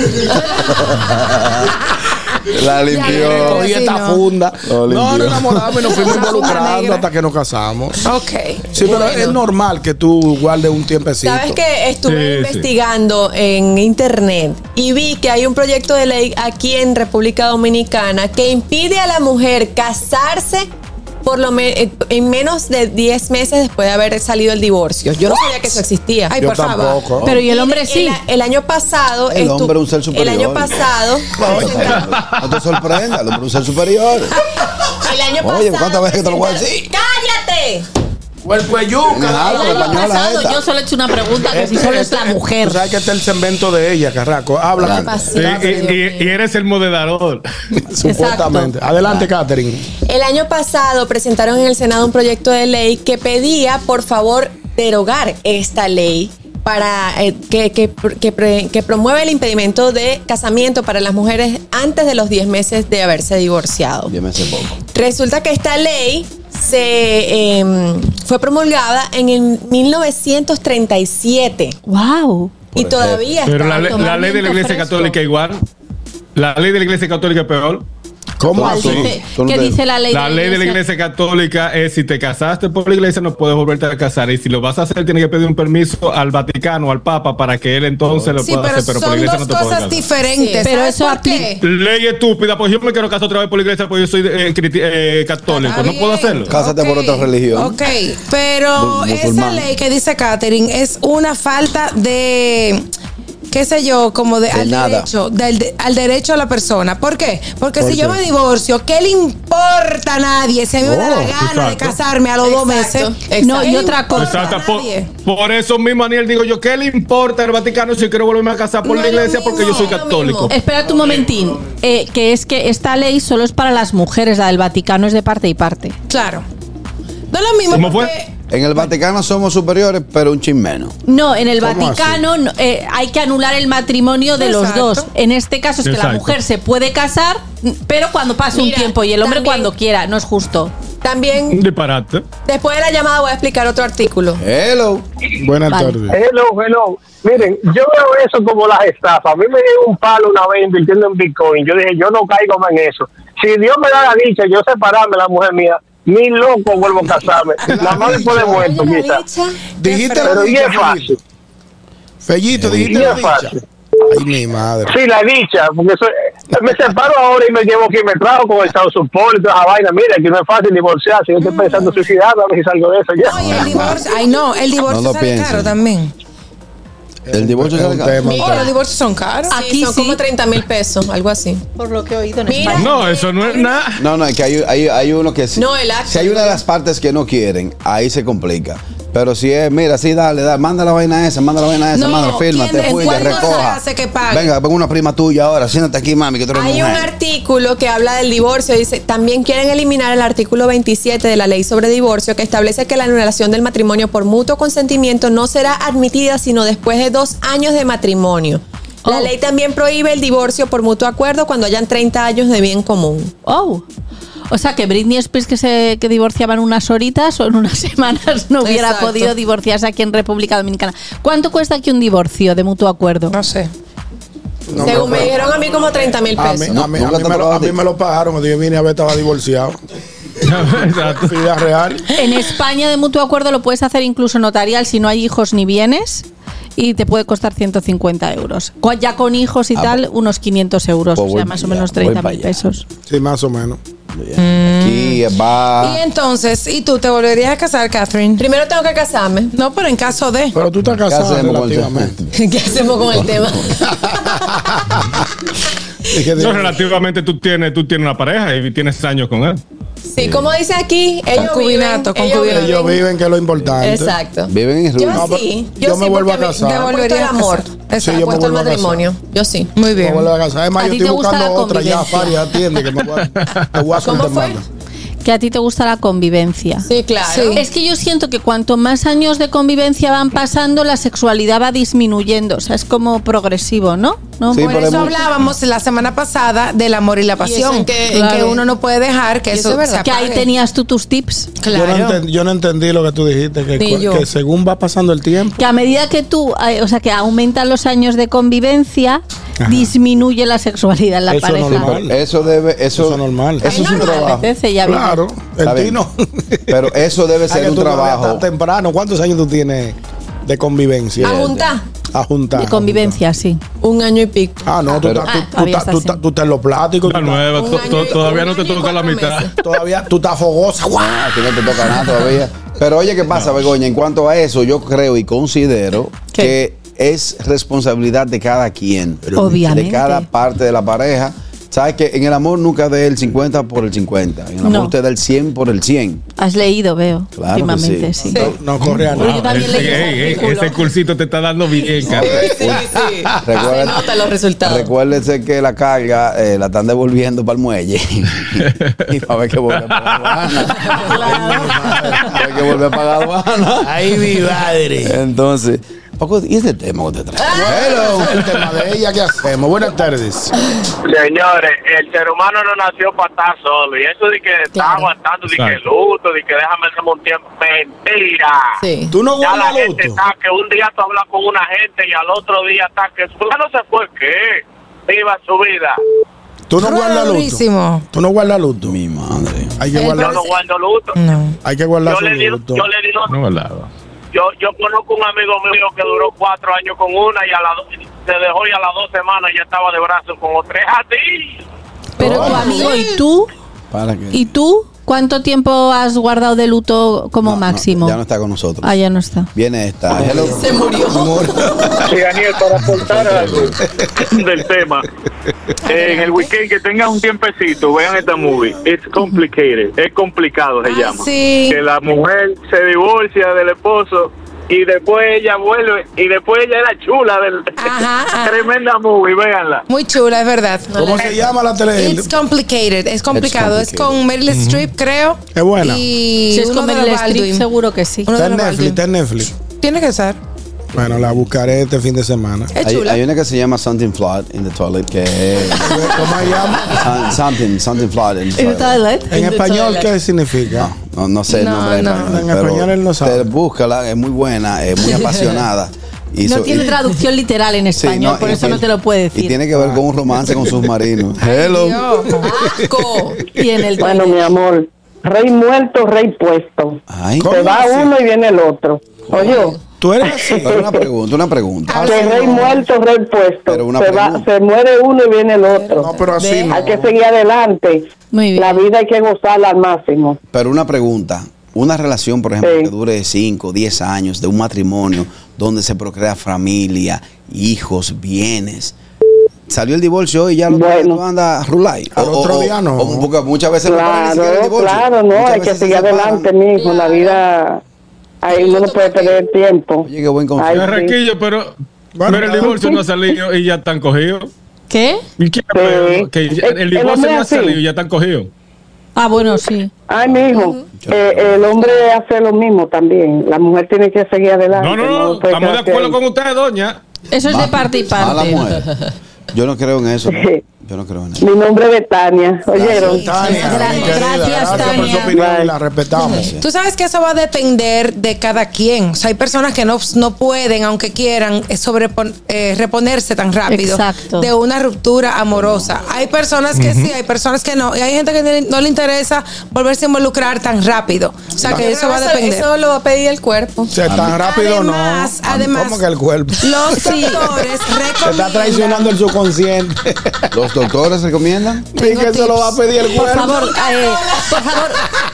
La limpió. Cogí esta funda. No, nos enamoramos y nos fuimos involucrando hasta que nos casamos. Ok. Sí, pero bueno. Es normal que tú guardes un tiempecito. Sabes que estuve sí, investigando sí. en internet y vi que hay un proyecto de ley aquí en República Dominicana que impide a la mujer casarse por lo me- en menos de diez meses después de haber salido el divorcio. Yo no sabía que eso existía. Ay, Yo por tampoco. favor. Pero y el hombre sí. El, el año pasado. El estu- hombre es un ser superior. El año pasado. No, no te sorprendas, el hombre es un ser superior. El año pasado. Oye, ¿cuántas veces que te lo voy a decir? ¡Cállate! O el cuelluca. El año pasado yo solo he hecho una pregunta que si solo es la mujer. Tú sabes que este es el cemento de ella, Carraco. Habla. Sí, y, y, y eres el moderador. Supuestamente. Adelante, Catherine. El año pasado presentaron en el Senado un proyecto de ley que pedía, por favor, derogar esta ley para eh, que, que, que, que promueve el impedimento de casamiento para las mujeres antes de los diez meses de haberse divorciado. diez meses poco. Resulta que esta ley se eh, fue promulgada en el mil novecientos treinta y siete. Wow. Y todavía Pero está la, la ley de la Iglesia fresco. Católica igual. La ley de la Iglesia Católica es peor. ¿Cómo ¿Cuál así? dice- ¿Qué dice la ley? La de ley de la Iglesia Católica es si te casaste por la Iglesia no puedes volverte a casar y si lo vas a hacer tienes que pedir un permiso al Vaticano, al Papa para que él entonces lo Sí, pueda pero hacer, pero por la son Iglesia dos no te puedes cosas casar. diferentes. Sí, pero ¿Sabes eso por aplica- qué? Ley estúpida, pues yo me quiero casar otra vez por la Iglesia porque yo soy eh, criti- eh, católico, Está no puedo bien. hacerlo. Cásate por otra religión. Ok, pero Mu- esa musulmán. ley que dice Catherine es una falta de qué sé yo, como de, De al, nada. derecho, del, de- al derecho a la persona. ¿Por qué? Porque ¿Por si qué? yo me divorcio, ¿qué le importa a nadie? Si a mí me da la Oh, gana de exacto. casarme a los dos meses. Exacto. No, y ¿qué le otra cosa. importa a Exacto, por, nadie? por eso mismo, Aniel, digo yo, ¿qué le importa al Vaticano si quiero volverme a casar por No la es lo iglesia? Porque yo mismo, soy es lo católico. mismo. Espérate un momentín, eh, que es que esta ley solo es para las mujeres, la del Vaticano es de parte y parte. Claro. No es lo mismo ¿Cómo porque fue? En el Vaticano somos superiores, pero un chin menos. No, en el ¿Cómo Vaticano no, eh, hay que anular el matrimonio de los Exacto. dos. En este caso es que la Exacto. mujer se puede casar, pero cuando pase un Mira, tiempo y el hombre también- cuando quiera, no es justo. También, Un disparate. después de la llamada voy a explicar otro artículo. Hello. Buenas Vale. tardes. Hello, hello. Miren, yo veo eso como las estafas. A mí me dio un palo una vez invirtiendo en Bitcoin. Yo dije, yo no caigo más en eso. Si Dios me da la dicha, yo separarme de la mujer mía, ni loco vuelvo a casarme. Nada más después de muerto, Oye, la quizás. dicha. Dijiste la Pero y dicha, es fácil. Fellito, dijiste Y la es dicha. fácil. Ay, mi madre. Sí, la dicha, porque eso, me separo ahora y me llevo quien me trajo con el Estado Support y toda esa vaina. Mira, que no es fácil divorciarse. Yo estoy pensando en suicidarme, a ver si salgo de eso ya. no, y el divorcio, ay no, el divorcio No lo sale pienses. caro también. El divorcio es sale un caro. tema. Oh, los divorcios son caros. Aquí Aquí son sí. como treinta mil pesos, algo así. Por lo que he oído en Mira. España. No, eso no es nada. No, no, es que hay, hay, hay uno que sí. No, el acto, Si hay una de las partes que no quieren, ahí se complica. Pero si es, mira, sí, dale, dale, manda la vaina esa, manda la vaina esa, No, manda, firma, ¿quién- te fuiste, cuándo se recoja. hace que pague? Venga, pongo una prima tuya ahora, siéntate aquí, mami, que tú eres Hay un mujer. artículo que habla del divorcio. Dice, también quieren eliminar el artículo veintisiete de la ley sobre divorcio que establece que la anulación del matrimonio por mutuo consentimiento no será admitida sino después de dos años de matrimonio. La Oh. ley también prohíbe el divorcio por mutuo acuerdo cuando hayan treinta años de bien común. Oh. O sea que Britney Spears que se que divorciaba en unas horitas o en unas semanas no hubiera Exacto. podido divorciarse aquí en República Dominicana. ¿Cuánto cuesta aquí un divorcio de mutuo acuerdo? No sé. No, Según no, me dijeron a mí como treinta mil A mí, pesos. a mí- a nunca mí te me, lo, pagó a a ti. mí me lo pagaron cuando yo vine a ver estaba divorciado. Exacto. Vida real. En España de mutuo acuerdo lo puedes hacer incluso notarial si no hay hijos ni bienes y te puede costar ciento cincuenta euros. Co- Ya con hijos y Ah, tal, pues- unos quinientos euros, pues o voy sea, más o para menos allá, voy treinta para mil allá. pesos. Sí, más o menos. Aquí va. Y entonces, ¿y tú te volverías a casar, Catherine? Primero tengo que casarme. No, pero en caso de. Pero tú estás ¿Qué casado hacemos con el relativamente. ¿Qué hacemos con el tema? Es que No, de- relativamente tú tienes, tú tienes una pareja y tienes años con él. Sí, como dice aquí, ellos Concubinato, viven, ellos concubinato. Ellos viven. viven, que es lo importante. Exacto. Viven en Yo ruinas. sí, pero yo, yo me sí, vuelvo a porque me- casar. Te Volvería volvería el a amor. casar. Exacto. Sí, yo me Puesto el vuelvo a casar. matrimonio. Yo sí. Muy Me bien. vuelvo a casar. Es más, ¿A yo ti estoy te gusta buscando la otra ya, convivencia? Fari, atiende que me voy a, te voy a ¿Cómo soltar fue? mano. Que a ti te gusta la convivencia. Sí, claro. Sí. Es que yo siento que cuanto más años de convivencia van pasando, la sexualidad va disminuyendo. O sea, es como progresivo, ¿no? ¿No? Sí, Por pero eso es muy- hablábamos la semana pasada del amor y la pasión. en que- en claro. que uno no puede dejar que Y eso, eso es verdad. se Que ahí apague. tenías tú tus tips. Yo, no Claro. entendí, yo no entendí lo que tú dijiste, que, Ni cu- yo. que según va pasando el tiempo. Que a medida que tú, eh, o sea, que aumentan los años de convivencia, Ajá. disminuye la sexualidad en la Eso pareja. no es normal. Eso debe, eso, Eso es normal. Eso es un Me trabajo. apetece, ya vi. Claro, Está el bien. tino. Pero eso debe Ay, ser que un tú todavía trabajo. estás temprano. ¿Cuántos años tú tienes de convivencia? A juntar. A juntar. De convivencia, sí. Un año y pico. Ah, no, tú, Pero- estás- tú- Ah, tú todavía estás- tú estás estás en- tú estás en los plásticos. La tú estás- nueva, Un to- año to- y- todavía un no te año y toca la cuatro mitad. meses. Todavía tú estás fogosa. ¡Guau! Ah, que no te toca nada todavía. Pero oye, ¿qué pasa, Begoña? En cuanto a eso, yo creo y considero ¿Qué? que es responsabilidad de cada quien. Obviamente. De cada parte de la pareja. ¿Sabes que en el amor nunca dé el cincuenta por el cincuenta? En el amor No. usted da el cien por el cien. Has leído, veo. Claro que últimamente, sí. sí. No, no corre a Pero nada. yo también leí ese Ey, ey, artículo. ese cursito te está dando bien, Carlos. Sí, sí. Recuerda- Se notan los resultados. Recuérdese que la carga eh, la están devolviendo para el muelle. Y para ver que vuelve a pagar aduana. Hay que volver a pagar aduana. Ay, mi madre. Entonces, Paco, ¿y ese tema que usted trae? Hello. El tema de ella, ¿qué hacemos? Buenas tardes. Señores, el ser humano no nació para estar solo. Y eso de que está Claro. aguantando, de que Exacto. luto, de que déjame darme un tiempo. Mentira. Sí. Tú no Ya la guardas gente luto. está que un día tú hablas con una gente y al otro día está que fulano se fue, ¿qué? Viva su vida. Tú no guardas luto. Durísimo. Tú no guardas luto. Mi madre. Hay que El Yo guardar, no guardo luto. No. hay que guardar Yo su le digo, luto. yo le digo, No hablaba. yo, yo conozco un amigo mío que duró cuatro años con una y a la, do- se dejó y a las dos semanas ya estaba de brazos con tres a ti. Pero tu amigo y tú, ¿Para qué? y tú, ¿Cuánto tiempo has guardado de luto como No, máximo? no, ya no está con nosotros. Ah, ya no está. Viene esta. Hello. Se murió. Sí, Daniel, para aportar algo del tema. Eh, en el weekend que tengas un tiempecito, vean esta movie. It's complicated. Es complicado, se Ah, llama. sí. Que la mujer se divorcia del esposo y después ella vuelve y después ella era chula del Ajá, ajá. tremenda movie, véanla. Muy chula, es verdad. ¿Cómo se llama la tele? It's complicated, es complicado. It's Es con Meryl Streep, creo. Es buena. Y Si es uno con de los Meryl Streep, Baldwin. seguro que sí. Uno Está de en los Netflix, Baldwin. está en Netflix. Tiene que ser. Bueno, la buscaré este fin de semana. Es Hay, chula. hay una que se llama Something Flood in the Toilet, que es ¿Cómo se llama? Some- Something, Something Flood in the ¿En Toilet. toilet? En español, ¿qué significa? No, no sé el No, nombre en no. español, En pero español él no sabe. te búscala, es muy buena, es muy apasionada. Y No so- tiene y- traducción literal en Sí, español, no, por y- eso no te lo puede Y decir. tiene que ver con un romance con submarinos. Hello. Dios, asco. Y en el Bueno, mi amor, rey muerto, rey puesto. Ay, ¿Cómo Se va así? uno y viene el otro. Oye, Tú eres así. pero una pregunta, una pregunta. que rey muerto, rey puesto. Pero una Se, va, pregunta. se muere uno y viene el otro. No, pero así no. Hay que seguir adelante. Muy bien. La vida hay que gozarla al máximo. Pero una pregunta. Una relación, por ejemplo, Sí. que dure cinco, diez años, de un matrimonio donde se procrea familia, hijos, bienes. Salió el divorcio y ya lo Bueno. anda rulay. Al otro día no. o porque muchas veces no para ni siquiera el Claro, divorcio. claro, no, Muchas hay que veces se seguir separan. adelante, mijo. La vida, ahí uno no puede perder tiempo. Oye, qué buen consejo. Ay, sí. Carraquillo, pero, Bueno, pero el divorcio no ha salido y ya están cogidos. ¿Qué? ¿Y quién Sí. ve? Que ya- El- el el divorcio hombre no ha así. salido y ya están cogidos. Ah, bueno, sí. Ay, mijo, eh, el hombre hace lo mismo también. La mujer tiene que seguir adelante. No, no, no, puede estamos de quedarse acuerdo ahí. con ustedes, doña. Eso es de parte y Mala parte. mujer. Yo no creo en eso. Yo no creo en eso. Mi nombre es Betania. ¿Oyeron? Tania, Gra- mi querida, gracias, por su Tania. opinión y la respetamos. Tú sabes que eso va a depender de cada quien. O sea, hay personas que no, no pueden, aunque quieran, eh, sobrepon- eh, reponerse tan rápido Exacto. de una ruptura amorosa. Hay personas que sí, hay personas que no. Y hay gente que no le interesa volverse a involucrar tan rápido. O sea, que eso va a depender. Eso lo va a pedir el cuerpo. O sea, tan rápido Además, no. además- ¿Cómo que el cuerpo? Los doctores Se está recomiendan. traicionando el subconsciente. ¿Los doctores recomiendan? Sí, que se lo va a pedir el Por cuerpo. favor, eh, por favor.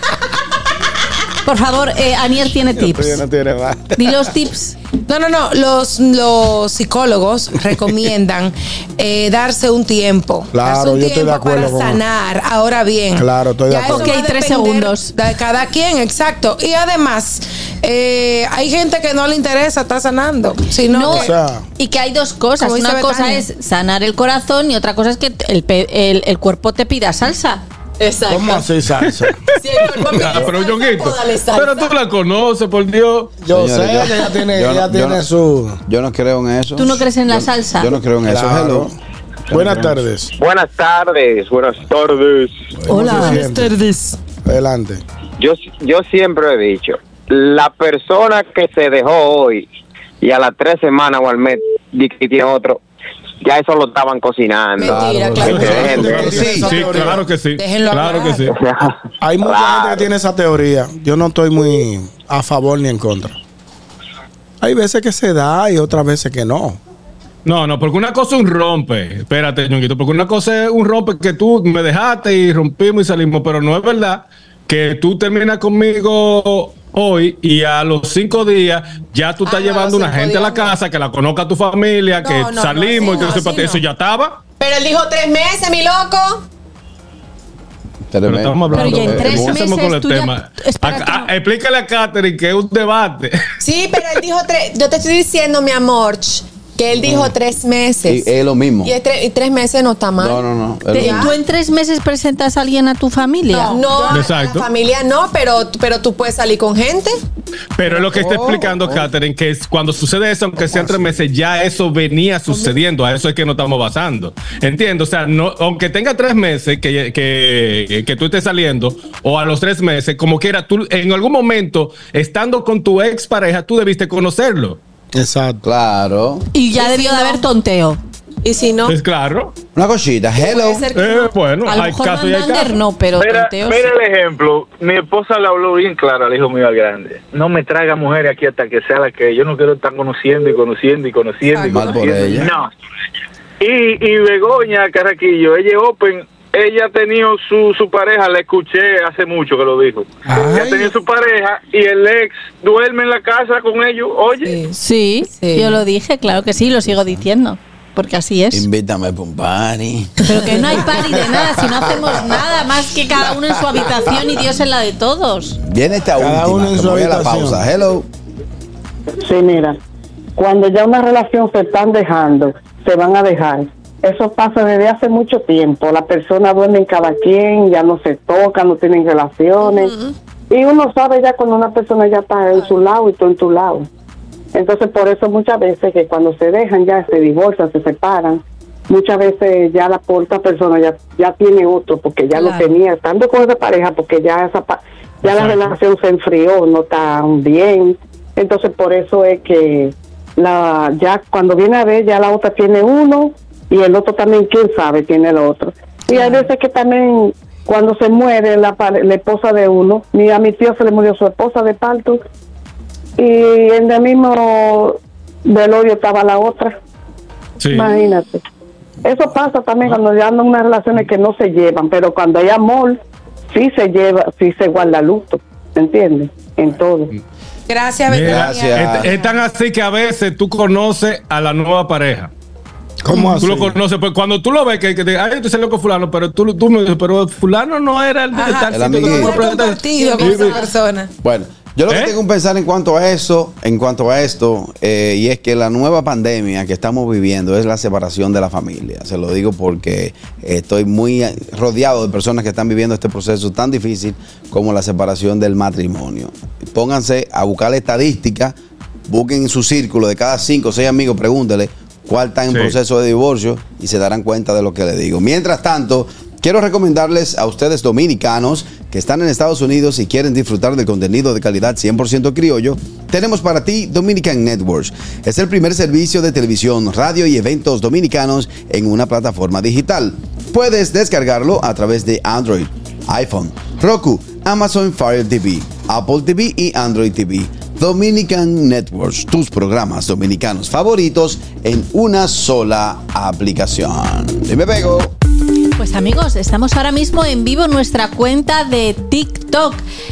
Por favor, eh, Anier tiene tips. No tiene más. Di los tips. No, no, no. Los, los psicólogos recomiendan eh, darse un tiempo. Claro, darse un yo estoy de tiempo acuerdo para con- sanar. Ahora bien. Claro, estoy de ya acuerdo. eso va Ok, a tres depender segundos. De cada quien, exacto. Y además, eh, hay gente que no le interesa estar sanando. Sino No, O sea, y que hay dos cosas. Como dice Una cosa Betania. es sanar el corazón y otra cosa es que el, pe- el, el cuerpo te pida salsa. Exacto. ¿cómo así salsa? Si el cuerpo pide Ah, pero salsa, Yonguito, pues dale salsa. pero tú la conoces, por Dios. Yo Señores, sé yo- que ella tiene, yo no- ella yo tiene no- su. Yo no creo en eso. ¿Tú no crees en la Yo- salsa? Yo no creo en eso. Claro. Hello. Buenas tardes. Buenas tardes, buenas tardes. ¿Cómo se siente? tardes. Adelante. Yo, yo siempre he dicho, la persona que se dejó hoy y a las tres semanas o al mes di que tiene otro, ya eso lo estaban cocinando. Mentira, claro. Que dejen de- Claro, Sí, esa Sí, teoría. claro que sí. Déjenlo Claro que sí. Hay mucha Claro. gente que tiene esa teoría. Yo no estoy muy a favor ni en contra. Hay veces que se da y otras veces que no. No, no, porque una cosa es un rompe. Espérate, Ñonguito, porque una cosa es un rompe que tú me dejaste y rompimos y salimos, pero no es verdad que tú terminas conmigo hoy y a los cinco días ya tú estás Ah, no, llevando los una cinco gente a la días no. casa, que la conozca tu familia, No, que no, no, salimos así y que no, sepa, así eso no. ya estaba. Pero él dijo tres meses, mi loco. Pero estamos hablando. Pero ya en eh, tres avancemos meses con el tú ya- tema. espera, A- tú- a- explícale a Katherine que es un debate. Sí, pero él dijo tres. Yo te estoy diciendo, mi amor, ch, que él dijo tres Y meses. es lo mismo. Y, es tre- y tres meses no está mal. No, no, no. es lo Te- mismo. ¿Tú en tres meses presentas a alguien a tu familia? No, Exacto. la familia no, pero, pero tú puedes salir con gente. Pero es lo que está explicando Katherine, que es cuando sucede eso, aunque sean tres meses, ya eso venía sucediendo. A eso es que nos estamos basando. Entiendo, o sea, no, aunque tenga tres meses que, que, que tú estés saliendo, o a los tres meses, como quiera, tú en algún momento, estando con tu ex pareja, tú debiste conocerlo. Exacto. Claro. Y ya Y debió si de no- haber tonteo. Y si no, Es claro. Una cosita. Hello. puede ser que Eh, no. bueno, A lo hay mejor casos y hay Mandander casos. no, pero Mira, tonteo sí. mira el ejemplo. Mi esposa le habló bien claro al hijo mío al grande. No me traiga mujeres aquí hasta que sea la que yo no quiero estar conociendo y conociendo y conociendo y Mal por conociendo. ella. No. Y, y Begoña Carraquillo, ella es open ella ha tenido su, su pareja, la escuché hace mucho que lo dijo. Ay. Ella ha tenido su pareja y el ex duerme en la casa con ellos, oye. Sí, sí, yo lo dije, claro que sí, lo sigo diciendo. Porque así es. Invítame para un party. Pero que no hay party de nada, si no hacemos nada más que cada uno en su habitación y Dios en la de todos. Viene esta Cada última, uno en que su me voy a la habitación. pausa. Hello. Sí, mira, cuando ya una relación se están dejando, se van a dejar. Eso pasa desde hace mucho tiempo. Las personas duermen cada quien, ya no se tocan, no tienen relaciones. Uh-huh. Y uno sabe ya cuando una persona ya está en su lado y tú en tu lado. Entonces, por eso muchas veces que cuando se dejan ya se divorcian, se separan. Muchas veces ya la otra persona ya ya tiene otro porque ya Claro. lo tenía, estando con esa pareja porque ya esa pa- ya la relación se enfrió, no tan bien. Entonces, por eso es que la ya cuando viene a ver ya la otra tiene uno y el otro también, quién sabe, tiene el otro. Y hay veces que también cuando se muere la, pare- la esposa de uno, mi, a mi tío se le murió su esposa de parto y en el mismo velorio estaba la otra. Sí. Imagínate. Eso pasa también cuando ya andan unas relaciones que no se llevan, pero cuando hay amor, sí se lleva, sí se guarda luto, ¿me entiendes? En todo. Gracias, Mira, Betania. es, es tan así que a veces tú conoces a la nueva pareja. ¿Cómo Tú así? lo conoces, pues cuando tú lo ves, que, que te, ay, tú salió con fulano, pero tú, tú me dices, pero fulano no era el de Ajá, tal el sitio que amiguito. tú me Tú presentaste. compartido con Sí, esa sí. persona. Bueno, yo lo que ¿Eh? tengo que pensar en cuanto a eso, en cuanto a esto, eh, y es que la nueva pandemia que estamos viviendo es la separación de la familia. Se lo digo porque estoy muy rodeado de personas que están viviendo este proceso tan difícil como la separación del matrimonio. Pónganse a buscar la estadística, busquen en su círculo de cada cinco o seis amigos, pregúntele cuál está en Sí. proceso de divorcio y se darán cuenta de lo que le digo. Mientras tanto, quiero recomendarles a ustedes dominicanos que están en Estados Unidos y quieren disfrutar del contenido de calidad cien por ciento criollo, tenemos para ti Dominican Networks. Es el primer servicio de televisión, radio y eventos dominicanos en una plataforma digital. Puedes descargarlo a través de Android, iPhone, Roku, Amazon Fire T V, Apple T V y Android T V. Dominican Networks, tus programas dominicanos favoritos en una sola aplicación. Dime, Pego. Pues amigos, estamos ahora mismo en vivo en nuestra cuenta de TikTok.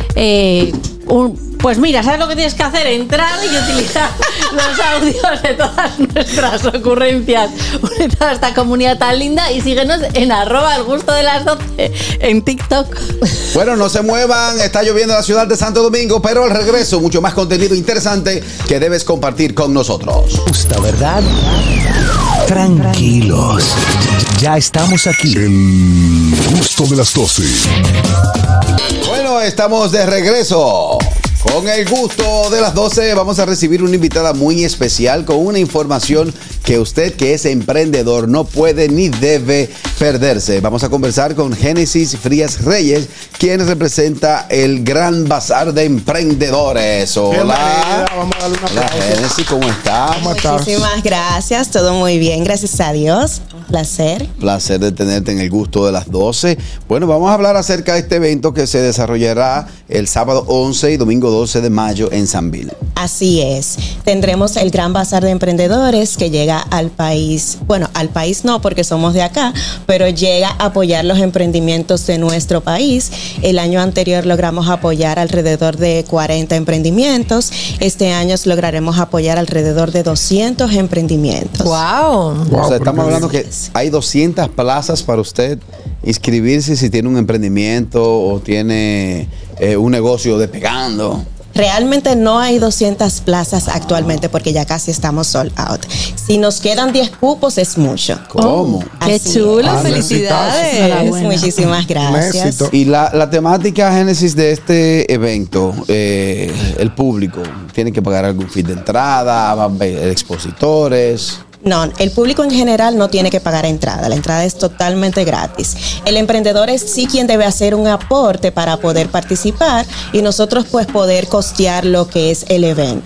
Eh, un- pues mira, ¿sabes lo que tienes que hacer? Entrar y utilizar los audios de todas nuestras ocurrencias de toda esta comunidad tan linda y síguenos en arroba el gusto de las doce en TikTok. Bueno, no se muevan, está lloviendo en la ciudad de Santo Domingo, pero al regreso mucho más contenido interesante que debes compartir con nosotros. Gusta, ¿verdad? Tranquilos. Ya estamos aquí. El gusto de las doce. Bueno, estamos de regreso. Con el gusto de las doce vamos a recibir una invitada muy especial con una información que usted que es emprendedor no puede ni debe perderse. Vamos a conversar con Génesis Frías Reyes, quien representa el Gran Bazar de Emprendedores. Hola. Bienvenida, vamos a darle un Hola, aplauso. Génesis, ¿cómo estás? ¿Cómo estás? Muchísimas gracias, todo muy bien, gracias a Dios, un placer. Placer de tenerte en el gusto de las doce. Bueno, vamos a hablar acerca de este evento que se desarrollará el sábado once y domingo doce de mayo en Sanville. Así es, tendremos el Gran Bazar de Emprendedores que llega al país, bueno, al país no porque somos de acá, pero llega a apoyar los emprendimientos de nuestro país. El año anterior logramos apoyar alrededor de cuarenta emprendimientos, este año lograremos apoyar alrededor de doscientos emprendimientos. Wow. O sea, estamos hablando que hay doscientas plazas para usted inscribirse si tiene un emprendimiento o tiene eh, un negocio despegando. Realmente no hay doscientas plazas actualmente porque ya casi estamos sold out. Si nos quedan diez cupos es mucho. ¿Cómo? Qué Así chulo, es. felicidades. Enhorabuena. Muchísimas gracias. Y la, la temática Génesis de este evento, eh, el público, ¿tiene que pagar algún fee de entrada? ¿Va a haber expositores? No, el público en general no tiene que pagar entrada, la entrada es totalmente gratis. El emprendedor es sí quien debe hacer un aporte para poder participar y nosotros pues poder costear lo que es el evento.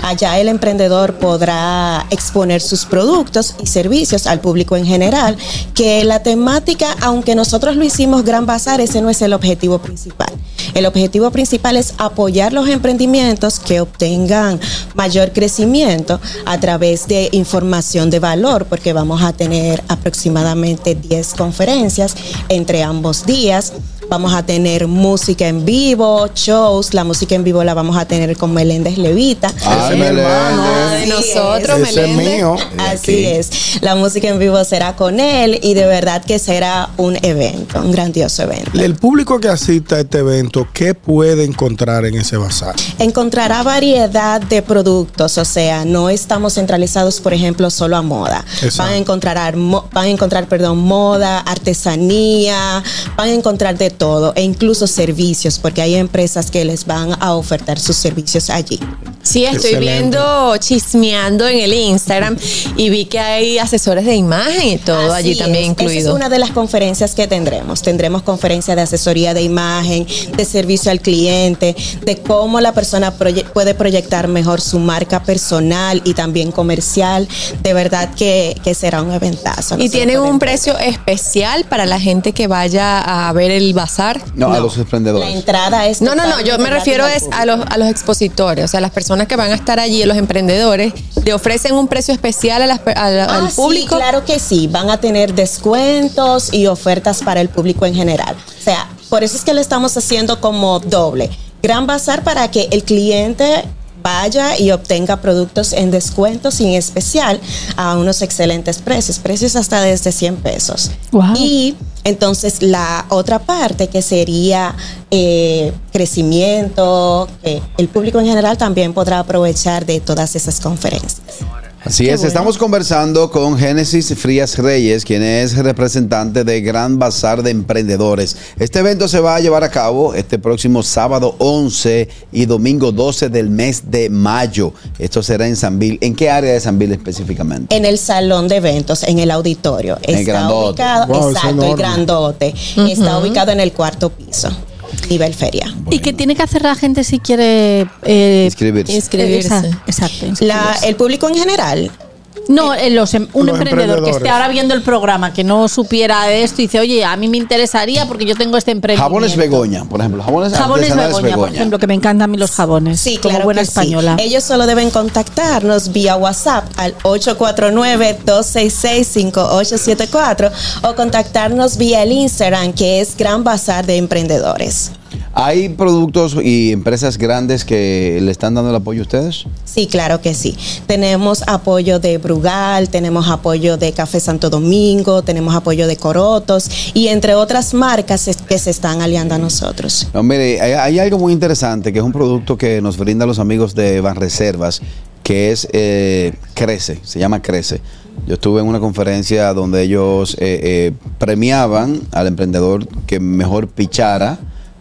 Allá el emprendedor podrá exponer sus productos y servicios al público en general, que la temática, aunque nosotros lo hicimos Gran Bazar, ese no es el objetivo principal. El objetivo principal es apoyar los emprendimientos que obtengan mayor crecimiento a través de información de valor, porque vamos a tener aproximadamente diez conferencias entre ambos días. Vamos a tener música en vivo, shows. La música en vivo la vamos a tener con Meléndez Levita. Ah, el hermano de nosotros, Ese Meléndez. es mío. Así es. La música en vivo será con él y de verdad que será un evento, un grandioso evento. El público que asista a este evento, ¿qué puede encontrar en ese bazar? Encontrará variedad de productos, o sea, no estamos centralizados, por ejemplo, solo a moda. Exacto. Van a encontrar, mo- van a encontrar, perdón, moda, artesanía, van a encontrar de todo, e incluso servicios, porque hay empresas que les van a ofertar sus servicios allí. Sí, estoy Excelente. viendo, chismeando en el Instagram y vi que hay asesores de imagen y todo Así allí también es. incluido. Esa es una de las conferencias que tendremos. Tendremos conferencia de asesoría de imagen, de servicio al cliente, de cómo la persona proye- puede proyectar mejor su marca personal y también comercial. De verdad que, que será un eventazo. ¿Y tienen un precio especial para la gente que vaya a ver el bazar? No, a No. los La emprendedores. entrada es No, no, no, yo me totalmente refiero gratis es al a los, a los expositores, o sea, las personas que van a estar allí, los emprendedores, ¿le ofrecen un precio especial a las pe- a la- Ah, al público? Sí, claro que sí. Van a tener descuentos y ofertas para el público en general. O sea, por eso es que lo estamos haciendo como doble. Gran bazar para que el cliente vaya y obtenga productos en descuentos y en especial a unos excelentes precios, precios hasta desde cien pesos. Wow. Y entonces la otra parte que sería eh, crecimiento, que el público en general también podrá aprovechar de todas esas conferencias. Así Qué es, bueno. estamos conversando con Génesis Frías Reyes, quien es representante de Gran Bazar de Emprendedores. Este evento se va a llevar a cabo este próximo sábado once y domingo doce del mes de mayo. Esto será en Sanville. ¿En qué área de Sanville específicamente? En el salón de eventos, en el auditorio. El Está grandote. ubicado, Wow, es exacto, el enorme. grandote. Está ubicado en el cuarto piso, nivel feria. ¿Y qué tiene que hacer la gente si quiere eh, Inscribirse. Inscribirse. Esa- Exacto. La, inscribirse. el público en general. No, eh, los em- un Los emprendedor que esté emprendedores. ahora viendo el programa, que no supiera de esto y dice, oye, a mí me interesaría porque yo tengo este emprendimiento. Jabones Begoña, por ejemplo. Jabones, Jabones artesanales Begoña, por ejemplo, que me encantan a mí los jabones. Sí, como claro buena que española. sí. Ellos solo deben contactarnos vía WhatsApp al ocho cuatro nueve, dos seis seis, cinco ocho siete cuatro o contactarnos vía el Instagram, que es Gran Bazar de Emprendedores. ¿Hay productos y empresas grandes que le están dando el apoyo a ustedes? Sí, claro que sí. Tenemos apoyo de Brugal, tenemos apoyo de Café Santo Domingo, tenemos apoyo de Corotos y entre otras marcas es- que se están aliando a nosotros. No, mire, hay, hay algo muy interesante que es un producto que nos brindan los amigos de Banreservas, que es eh, Crece, se llama Crece. Yo estuve en una conferencia donde ellos eh, eh, premiaban al emprendedor que mejor pichara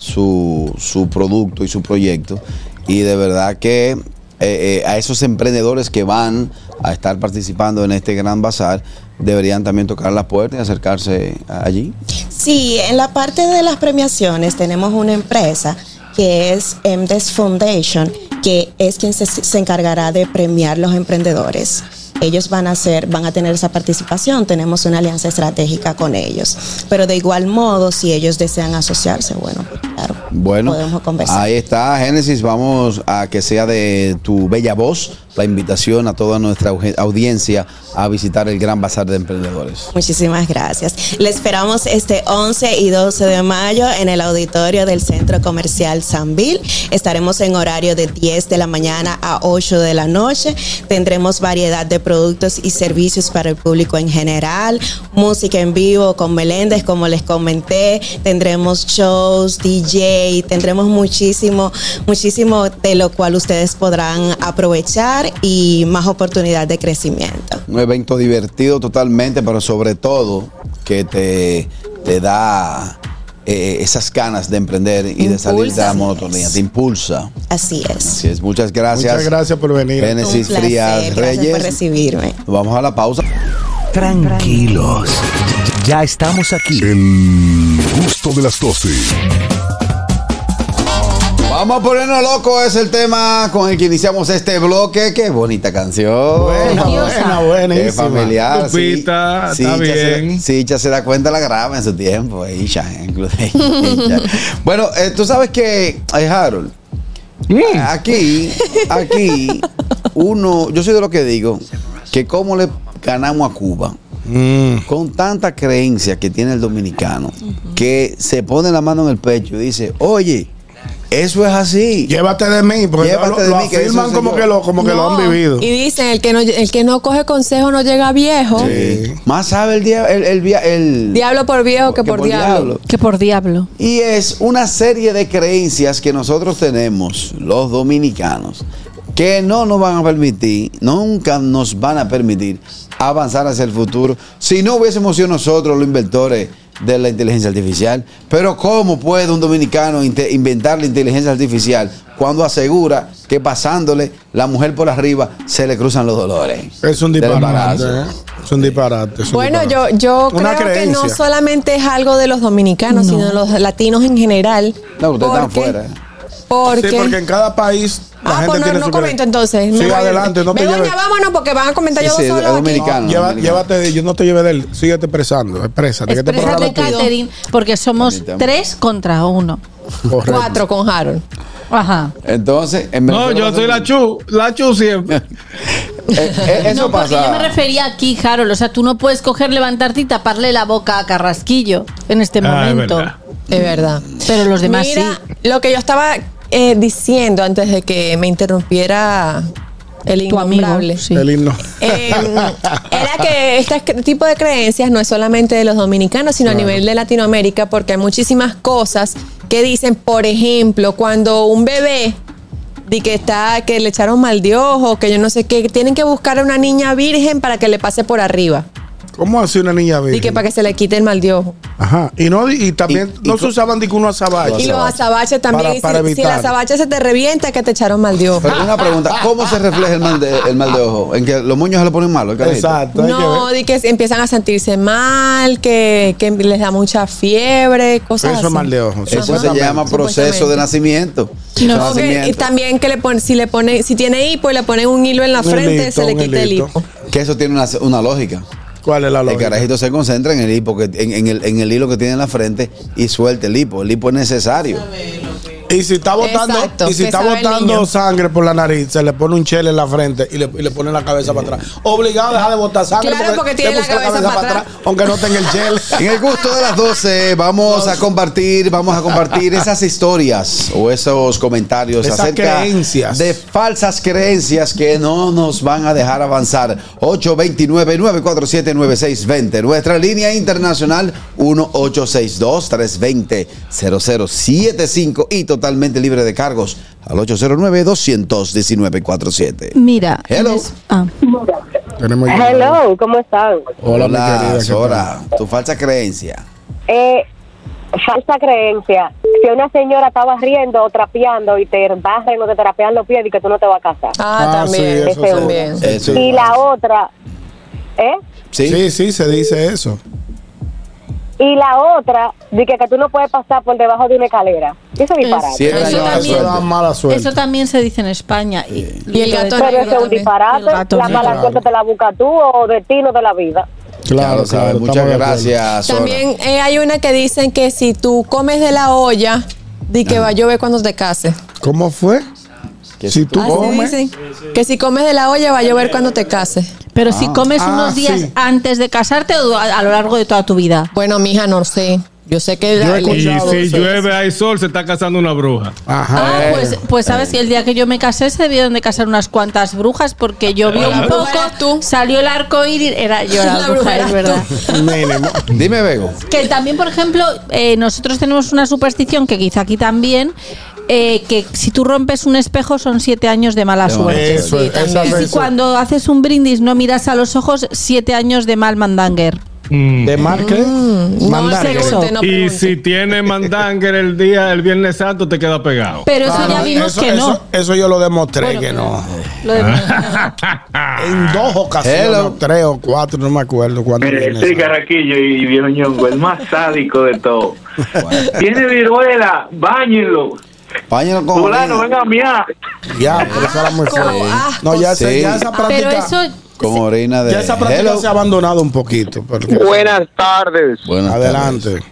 su, su producto y su proyecto. Y de verdad que eh, eh, a esos emprendedores que van a estar participando en este gran bazar deberían también tocar la puerta y acercarse allí. Sí, en la parte de las premiaciones tenemos una empresa que es M D E S Foundation, que es quien se, se encargará de premiar los emprendedores. Ellos van a hacer, van a tener esa participación, tenemos una alianza estratégica con ellos. Pero de igual modo, si ellos desean asociarse, bueno, pues claro, Bueno, podemos conversar. ahí está, Génesis. Vamos a que sea de tu bella voz la invitación a toda nuestra auge- audiencia a visitar el Gran Bazar de Emprendedores. Muchísimas gracias. Le esperamos este once y doce de mayo en el auditorio del Centro Comercial Sanville. Estaremos en horario de diez de la mañana a ocho de la noche. Tendremos variedad de productos y servicios para el público en general. Música en vivo con Meléndez, como les comenté. Tendremos shows, D J. Tendremos muchísimo, muchísimo de lo cual ustedes podrán aprovechar y más oportunidad de crecimiento. Un evento divertido totalmente, pero sobre todo que te, te da eh, esas ganas de emprender y de salir de la monotonía. Te impulsa. Así es. Así es. Muchas gracias. Muchas gracias por venir. Génesis Un placer, Frías gracias Reyes. por recibirme. Vamos a la pausa. Tranquilos, ya estamos aquí. El gusto de las doce. Vamos a ponernos locos, es el tema con el que iniciamos este bloque. Qué bonita canción. Buena, buena, buenísima. Qué familiar. Lupita, sí, está sí, bien. Se, sí, Icha se da cuenta, la graba en su tiempo. Isha, incluso. Isha. Bueno, eh, tú sabes que, eh, Harold, mm. aquí, aquí, uno, yo soy de lo que digo, que cómo le ganamos a Cuba. Mm. Con tanta creencia que tiene el dominicano, uh-huh. que se pone la mano en el pecho y dice, oye, eso es así. Llévate de mí, porque Llévate lo, de lo mí, que afirman como, yo. que lo, como no. que lo han vivido. Y dicen, el que no, el que no coge consejo no llega viejo. Sí. Más sabe el, dia, el, el, el, el diablo por viejo que, que por, por diablo. diablo. Que por diablo. Y es una serie de creencias que nosotros tenemos, los dominicanos, que no nos van a permitir, nunca nos van a permitir avanzar hacia el futuro. Si no hubiésemos sido nosotros los inventores de la inteligencia artificial, pero ¿cómo puede un dominicano inventar la inteligencia artificial cuando asegura que pasándole la mujer por arriba se le cruzan los dolores? Es un disparate, ¿eh? Es un disparate. Es un bueno, disparate. yo, yo creo creencia. que no solamente es algo de los dominicanos, no. sino de los latinos en general. No, ustedes están fuera. Porque, sí, porque en cada país la ah, gente pues no, tiene no su comento entonces. Sí, adelante, no te Begoña, lleves. vámonos porque van a comentar sí, yo sí, dos solos dominicano, aquí. Lleva, dominicano. Llévate, yo no te lleve de él. Síguete expresando, exprésate. Exprésate, Catherine, porque somos tres contra uno. Correcto. Cuatro con Harold. Ajá. Entonces, en no, yo soy la Chu, la Chu siempre. eh, eh, eso no, porque pasa. yo me refería aquí, Harold. O sea, tú no puedes coger, levantarte y taparle la boca a Carrasquillo en este ah, momento. Es verdad. Es verdad. Pero los demás Mira, sí. Lo que yo estaba eh, diciendo antes de que me interrumpiera el innombrable. Sí. El himno. Eh, era que este tipo de creencias no es solamente de los dominicanos, sino claro. a nivel de Latinoamérica, porque hay muchísimas cosas que dicen, por ejemplo, cuando un bebé de que está, que le echaron mal de ojo, que yo no sé qué, tienen que buscar a una niña virgen para que le pase por arriba. ¿Cómo hace una niña virgen? Y que para que se le quite el mal de ojo. Ajá. Y no y también y, no y se usaban de que uno azabache. Y los azabaches también. Para, para si, si el azabache se te revienta, que te echaron mal de ojo. Pero una pregunta, ¿cómo se refleja el mal de, el mal de ojo? ¿En que los moños se le ponen malo? Exacto. No, de que empiezan a sentirse mal, que, que les da mucha fiebre, cosas Eso así. es mal de ojo. Eso se llama proceso de nacimiento. No, nacimiento. Y también que le ponen, si le ponen, si tiene hipo y le ponen un hilo en la frente, hilito, se le quita el hipo. Que eso tiene una, una lógica. ¿Cuál es la lógica? El carajito se concentra en el hipo que, en, en, el, en el hilo que tiene en la frente y suelta el hipo. El hipo es necesario. Y si está botando, Exacto, y si está botando sangre por la nariz, se le pone un chel en la frente y le, y le pone la cabeza para atrás. Obligado a dejar de botar sangre. Claro, porque, porque tiene la cabeza, la cabeza para atrás, atrás, aunque no tenga el chel. En el gusto de las doce vamos a compartir, vamos a compartir esas historias o esos comentarios esas acerca creencias. de falsas creencias que no nos van a dejar avanzar. ocho dos nueve, nueve cuatro siete, nueve seis dos cero. Nuestra línea internacional uno ocho seis dos, tres dos cero, cero cero siete cinco y totalmente libre de cargos al ocho cero nueve, dos uno nueve, cuatro siete. Mira. Hello. Es, ah. Hello, ¿cómo están? Hola, mi Hola, querida. Sora. Tu falsa creencia. Eh, falsa creencia. Si una señora está barriendo o trapeando y te barren o te trapean los pies y que tú no te vas a casar. Ah, ah también. Sí, eso Ese también. Eso y la otra, ¿eh? ¿Sí? sí, sí, se dice eso. Y la otra, de que, que tú no puedes pasar por debajo de una escalera. Eso es disparate. Sí, eso, mala también, suerte. mala suerte. eso también se dice en España. Y, Y el gato Pero eso es un disparate. La mala claro. suerte te la buscas tú o destino de la vida. Claro, Claro, claro. muchas gracias, Sora. También eh, hay una que dicen que si tú comes de la olla, di que va a llover cuando te cases. ¿Cómo fue? Que Si tú Así comes. dicen, que si comes de la olla va a llover cuando te cases. Pero Ah. si comes Ah, unos días sí. antes de casarte o a, a lo largo de toda tu vida. Bueno, mija, no sé. Yo sé que Yo he la- Y escuchado si eso. llueve, hay sol, se está casando una bruja. Ajá. Ah, pues, pues sabes que el día que yo me casé se debieron de casar unas cuantas brujas porque llovió un La poco, bruja eras tú. salió el arco iris, era yo la, La bruja, bruja es eras verdad. Mínimo. Dime, Bego. Que también, por ejemplo, eh, nosotros tenemos una superstición que quizá aquí también, eh, que si tú rompes un espejo son siete años de mala No, suerte. Eso Sí, es. esa también. Y si vez- cuando haces un brindis no miras a los ojos, siete años de mal mandanger. Mm. ¿De marque? no Mandargue. pregunte, no Y pregunte. si tiene mandanger el día, el Viernes Santo, te queda pegado. Pero eso Claro, ya vimos eso, que no. Eso, eso yo lo demostré Bueno, que pero- no. Lo de- En dos ocasiones, Hello. tres o cuatro, no me acuerdo cuándo. Mire, viene este esa. Carraquillo y viejo ñongo, el más sádico de todo. Tiene viruela, báñenlo. Páñalo con Fulano, orina. venga a miar. Ya, pero eso era muy feo. No, ya, Sí. esa, ya esa práctica. Pero eso. Con orina de. Ya esa práctica Hello. se ha abandonado un poquito. porque- Buenas tardes. Buenas Adelante. tardes.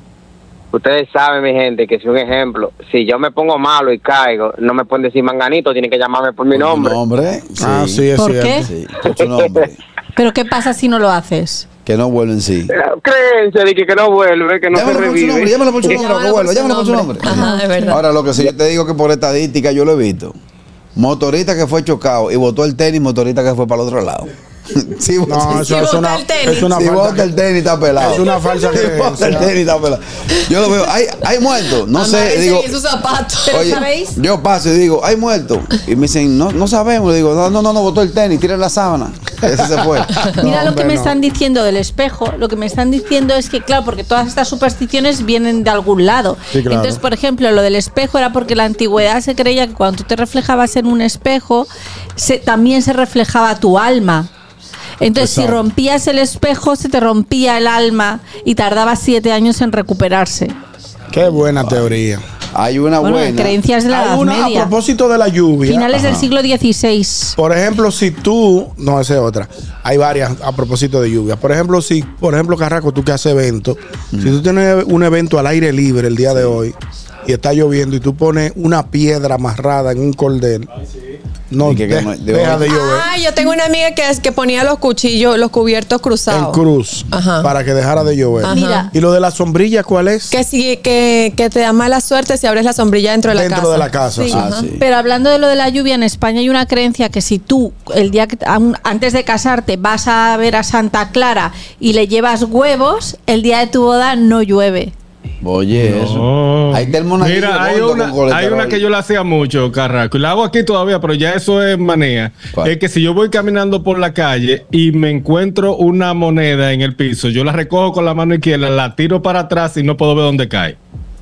Ustedes saben, mi gente, que si un ejemplo, si yo me pongo malo y caigo, no me pueden decir Manganito, tienen que llamarme por mi nombre. Nombre. Sí. Ah, sí, es ¿Por cierto. qué? Sí, por su nombre. Pero ¿qué pasa si no lo haces? Que no vuelve en sí. Creencia de que, que no vuelve, que no Llámalo se por su nombre, revive. llámalo por su nombre, que vuelva, llámalo por su nombre. Ajá, es verdad. Ahora, lo que sí yo te digo que por estadística yo lo he visto. Motorista que fue chocado y botó el tenis, motorista que fue para el otro lado. Sí, No, eso Si es bota una, el tenis. es una si falta. bota el tenis está pelado. Es una falsa Si bota el creencia. tenis está pelado. Yo lo veo, hay, hay muertos, no sé, Amanece digo. en sus zapatos. Pero Oye, ¿sabéis? yo paso y digo, hay muertos. Y me dicen, no, no sabemos. Le digo, no, no, no, no, botó el tenis, tira la sábana. Ese se fue. Mira No, lo que hombre, me no. están diciendo del espejo. Lo que me están diciendo es que, claro, porque todas estas supersticiones vienen de algún lado. Sí, claro. Entonces, por ejemplo, lo del espejo era porque en la antigüedad se creía que cuando tú te reflejabas en un espejo, se, también se reflejaba tu alma. Entonces, Exacto. si rompías el espejo, se te rompía el alma y tardaba siete años en recuperarse. Qué buena teoría. Hay una Bueno, buena. creencias de la Hay Edad una a Media. propósito de la lluvia. Finales del Ajá. siglo dieciséis. Por ejemplo, si tú, no, esa es otra. Hay varias a propósito de lluvia. Por ejemplo, si, por ejemplo, Carraco, tú que haces eventos, si tú tienes un evento al aire libre el día de hoy y está lloviendo y tú pones una piedra amarrada en un cordel, no, Y que- que de- no- de- deja de llover Ah, yo tengo una amiga que, que ponía los cuchillos, los cubiertos en cruzados. cruz Ajá. para que dejara de llover. Ajá. Mira. ¿Y lo de la sombrilla cuál es? Que, si, que, que te da mala suerte si abres la sombrilla dentro de la Dentro casa. de la casa, sí. Ah, ajá. sí. Pero hablando de lo de la lluvia, en España hay una creencia que si tú, el día que aún antes de casarte, vas a ver a Santa Clara y le llevas huevos, el día de tu boda no llueve. Oye, No. eso. Hay termonaguillo Mira, hay gordo una, con colesterol. hay una que yo la hacía mucho, Carraco, y la hago aquí todavía, pero ya eso es manía. ¿Cuál? Es que si yo voy caminando por la calle y me encuentro una moneda en el piso, yo la recojo con la mano izquierda, la tiro para atrás y no puedo ver dónde cae.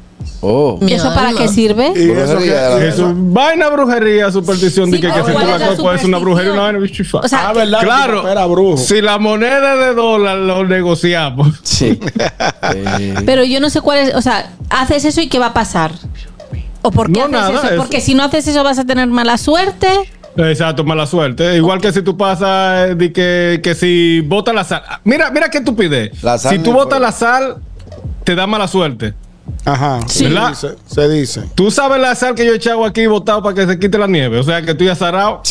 Oh. ¿Y eso para qué sirve? ¿Y eso qué? Brujería. Eso es vaina, brujería, superstición, Sí, de que, que pero si tú ¿cuál es la la coges puede ser una brujería, una vaina, bichifa. O sea, Ah, ¿verdad? Claro, Era brujo. si la moneda de dólar lo negociamos. Sí. Eh, pero yo no sé cuál es, o sea, haces eso y qué va a pasar. ¿O por qué No, haces nada, eso? eso. Porque si no haces eso vas a tener mala suerte. Exacto, mala suerte. Igual que si tú pasas eh, de que, que si botas la sal. Mira, mira qué estupidez. La sal Si tú en el botas fuego. la sal, te da mala suerte. Ajá. Se ¿Verdad? dice. Se dice. Tú sabes la sal que yo he echado aquí botado para que se quite la nieve. O sea que estoy azarado.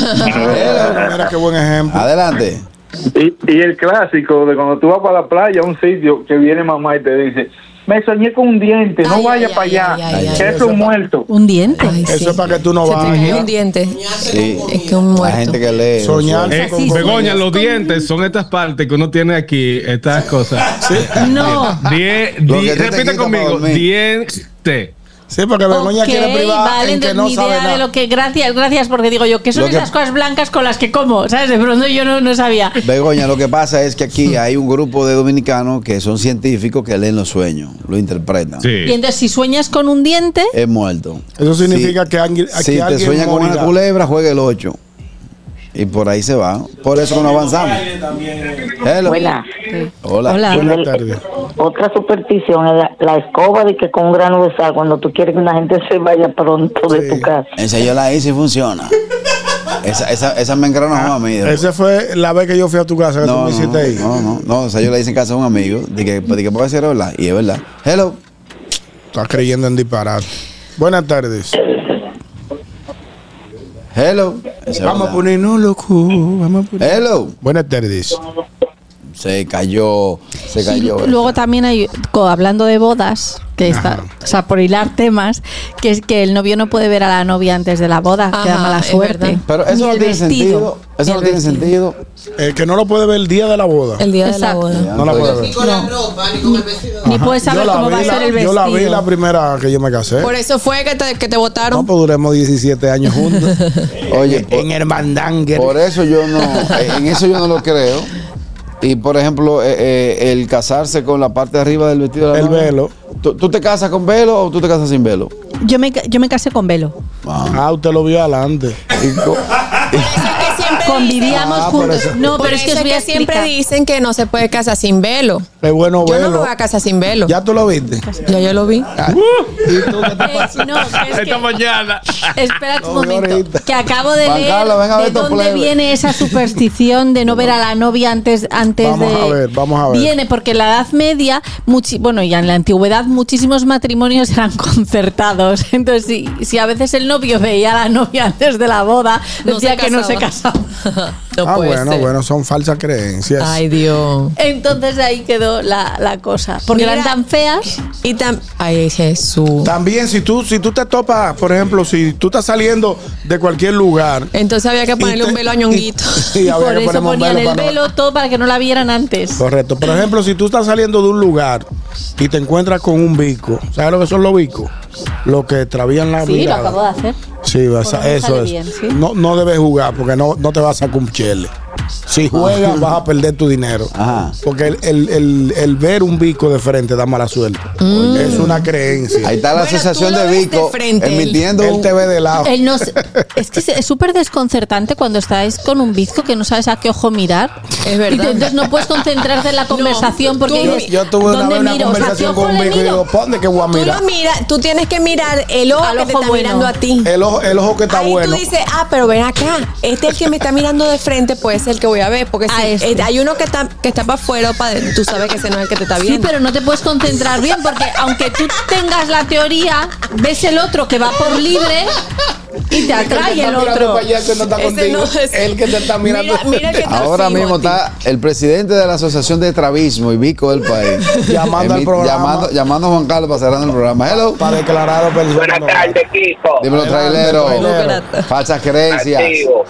Mira qué buen ejemplo. Adelante. Y, y el clásico de cuando tú vas para la playa a un sitio que viene mamá y te dice, me soñé con un diente, no Ay, vaya ay, para ay, allá, ay, ay, ay. que es un muerto. Un diente. Ay, sí. Eso es para que tú no Se te cayó vayas. un diente. Sí. Es que un La muerto. gente que lee. Soñar. Eh, sí, Begoña, sí. los dientes son estas partes que uno tiene aquí, estas cosas. No. Die- Lo di- que tú te repite quitas conmigo, para dormir. diente. Sí, porque Begoña Ok, quiere privar vale, en que entonces no ni sabe idea nada. de lo que. Gracias, gracias, porque digo yo, ¿qué son Lo que- esas cosas blancas con las que como? ¿Sabes? De pronto yo no, no sabía. Begoña, lo que pasa es que aquí hay un grupo de dominicanos que son científicos que leen los sueños, lo interpretan. Y entonces, si sueñas con un diente, Es muerto. Eso significa que alguien- Si que te alguien sueña con una morirá. culebra, juega el ocho. Y por ahí se va. Por eso que no avanzamos. Hello. Buena. Hola. Buenas tardes. Otra superstición es la, la escoba de que con un grano de sal cuando tú quieres que una gente se vaya pronto de tu casa. Esa yo la hice y funciona. Esa, esa, esa me engranó a mí. Esa fue la vez que yo fui a tu casa que tú No, me no, hiciste ahí. no, no, no, o sea, yo la hice en casa de un amigo. De que, de que puede ser verdad. Y es verdad. Hello. Estás creyendo en disparar. Buenas tardes. Hello. Esa es Vamos a verdad. ponernos loco. Vamos a poner. Hello. Buenas tardes. Se cayó. Se y cayó. luego también hay, co- hablando de bodas, que está, o sea, por hilar temas, que es que el novio no puede ver a la novia antes de la boda, que da Ajá, mala es suerte. verdad. Pero eso Ni no el tiene vestido, sentido. Eso ni no el tiene vestido. sentido. El que no lo puede ver el día de la boda. El día de la Exacto. boda. No la puede ver. Ni con la ropa, ni con el vestido. Ni puedes saber Yo la cómo vi va a la- ser el Yo vestido. la vi la primera que yo me casé. Por eso fue que te, que te No, votaron. pues duremos diecisiete años juntos. Oye, por, en hermandangue. por eso yo no. En eso yo no lo creo. Y por ejemplo, eh, eh, el casarse con la parte de arriba del vestido de la El novia. velo. ¿Tú, tú te casas con velo o tú te casas sin velo? Yo me, ca- yo me casé con velo. Ah, usted lo vio adelante. Y co- Convivíamos Ah, juntos. eso. No, Por pero es que eso os voy a siempre explicar. dicen que no se puede casar sin velo. Es bueno Yo verlo. no me voy a casar sin velo. ¿Ya tú lo viste? Ya yo lo vi. ¿Y tú qué te pasa? Eh, no, es que- Esta mañana. Espera un No, momento, ahorita. que acabo de Juan leer Carlos, venga a ver de tu dónde plebe. viene esa superstición de no ver a la novia antes, antes Vamos de... a ver, vamos a ver. Viene porque en la Edad Media, muchi- bueno, y en la Antigüedad, muchísimos matrimonios eran concertados. Entonces, si, si a veces el novio veía a la novia antes de la boda, No decía se que no se casaba. casaba. No ah, puede bueno, ser. bueno, son falsas creencias. Ay, Dios. Entonces ahí quedó la, la cosa. Porque Mira, eran tan feas. Y tan. Ay, Jesús. También, si tú, si tú te topas, por ejemplo, si tú estás saliendo de cualquier lugar. Entonces había que ponerle y te- un velo a Ñonguito. y- y había Por que eso ponerle un ponían el para no- velo todo para que no la vieran antes. Correcto. Por ejemplo, si tú estás saliendo de un lugar y te encuentras con un bico, ¿sabes lo que son los bicos? Lo que travían la Sí, lo mirada. acabo de hacer. Sí, vas Por a- donde eso sale es. bien, sí. No, no debes jugar porque no, no te vas a sacar un chele. Si juegas, vas a perder tu dinero. Ajá. Porque el, el- el- el ver un bico de frente da mala suerte. Es una creencia. Ahí está la Bueno, asociación tú lo de ves de Vico frente, él- emitiendo Él un- te ve de lado. Él no se- es que es súper desconcertante cuando estáis con un bizco que no sabes a qué ojo mirar. Es verdad. Y te- entonces no puedes concentrarte en la conversación porque tú- dices, Yo tuve una ¿dónde vez una miro? O sea, ¿qué conversación ojo con un le bico y miro? digo, ¿dónde que voy a Tú mirar? lo miras, tú tienes que mirar el ojo Al que te ojo está bueno. mirando a ti. El ojo, el ojo que está Ahí bueno. tú dices, ah, pero ven acá, este es el que me está mirando de frente, puede ser el que voy a ver, porque Ah, si este. eh, hay uno que está que está para afuera o para adentro, tú sabes que ese no es el que te está Sí, viendo. pero no te puedes concentrar bien porque aunque tú tengas la teoría, ves el otro que va por libre y te atrae el otro. Ese no está Ese contigo. no es- El que te está mirando. Mira, mira que está Ahora fijo mismo a ti. está el presidente de la Asociación de Travismo y Vico del país. Llamando al Emi- programa. Llamando, llamando a Juan Carlos para cerrar el programa. Hello. Para declarar a personas. Buenas tardes, Kiko. Dímelo, trailero. trailero. Falsas creencias. Activo.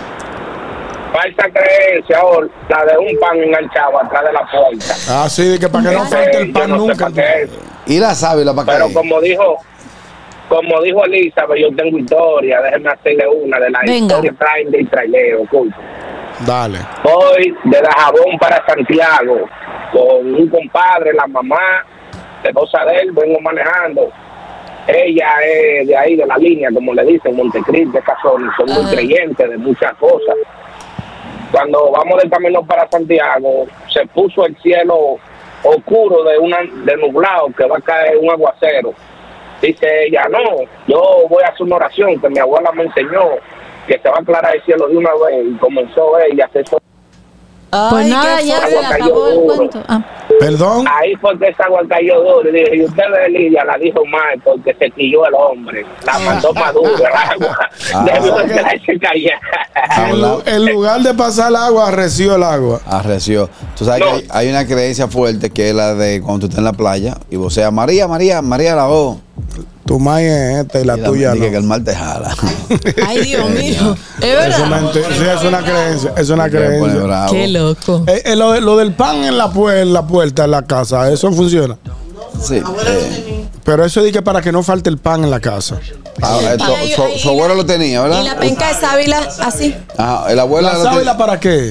Falsa creencia, o la de un pan enganchado atrás de la puerta. Ah, sí, que para que no Eh, falte el yo pan no sé nunca. para qué es. Y la sábila para Pero qué. como dijo, como dijo Elizabeth, yo tengo historia, déjenme hacerle una de la Venga. historia traen del trailero, oculto. Dale. Voy de Dajabón para Santiago con un compadre, la mamá, la esposa de él, vengo manejando. Ella es de ahí, de la línea, como le dicen, Montecristi, de Cazones, son muy Ajá. creyentes de muchas cosas. Cuando vamos del camino para Santiago, se puso el cielo oscuro de una de nublado, que va a caer un aguacero. Dice ella, no, yo voy a hacer una oración que mi abuela me enseñó, que se va a aclarar el cielo de una vez, y comenzó ella a hacer eso. Pues Ay, nada, qué ya fuerte. se acabó el cuento. Ah. Perdón. Ahí fue que esa agua cayó duro. Y dije, y usted de Lidia la dijo mal porque se quilló el hombre. La mandó madura el agua. Ah. Debió de quedarse callada. En, lu- en lugar de pasar el agua, arreció el agua. Arreció. Tú sabes No. que hay, hay una creencia fuerte que es la de cuando tú estás en la playa y vos seas María, María, María la voz. Tu maíz es esta y la Y tuya dije no. que el mal te jala. Ay, Dios mío. Es Eso es, verdad. mentira. Sí, es una creencia. Es una Te pone creencia. bravo. Qué loco. Eh, eh, lo, lo del pan en la, pu- en la puerta de la casa, eso funciona. Sí. eh, Pero eso dice que para que no falte el pan en la casa. ah, esto- Ay, su, ay, su y abuelo la- lo tenía, ¿verdad? Y la penca de sábila, así. Ah, el abuelo ¿La lo tenía. sábila para qué?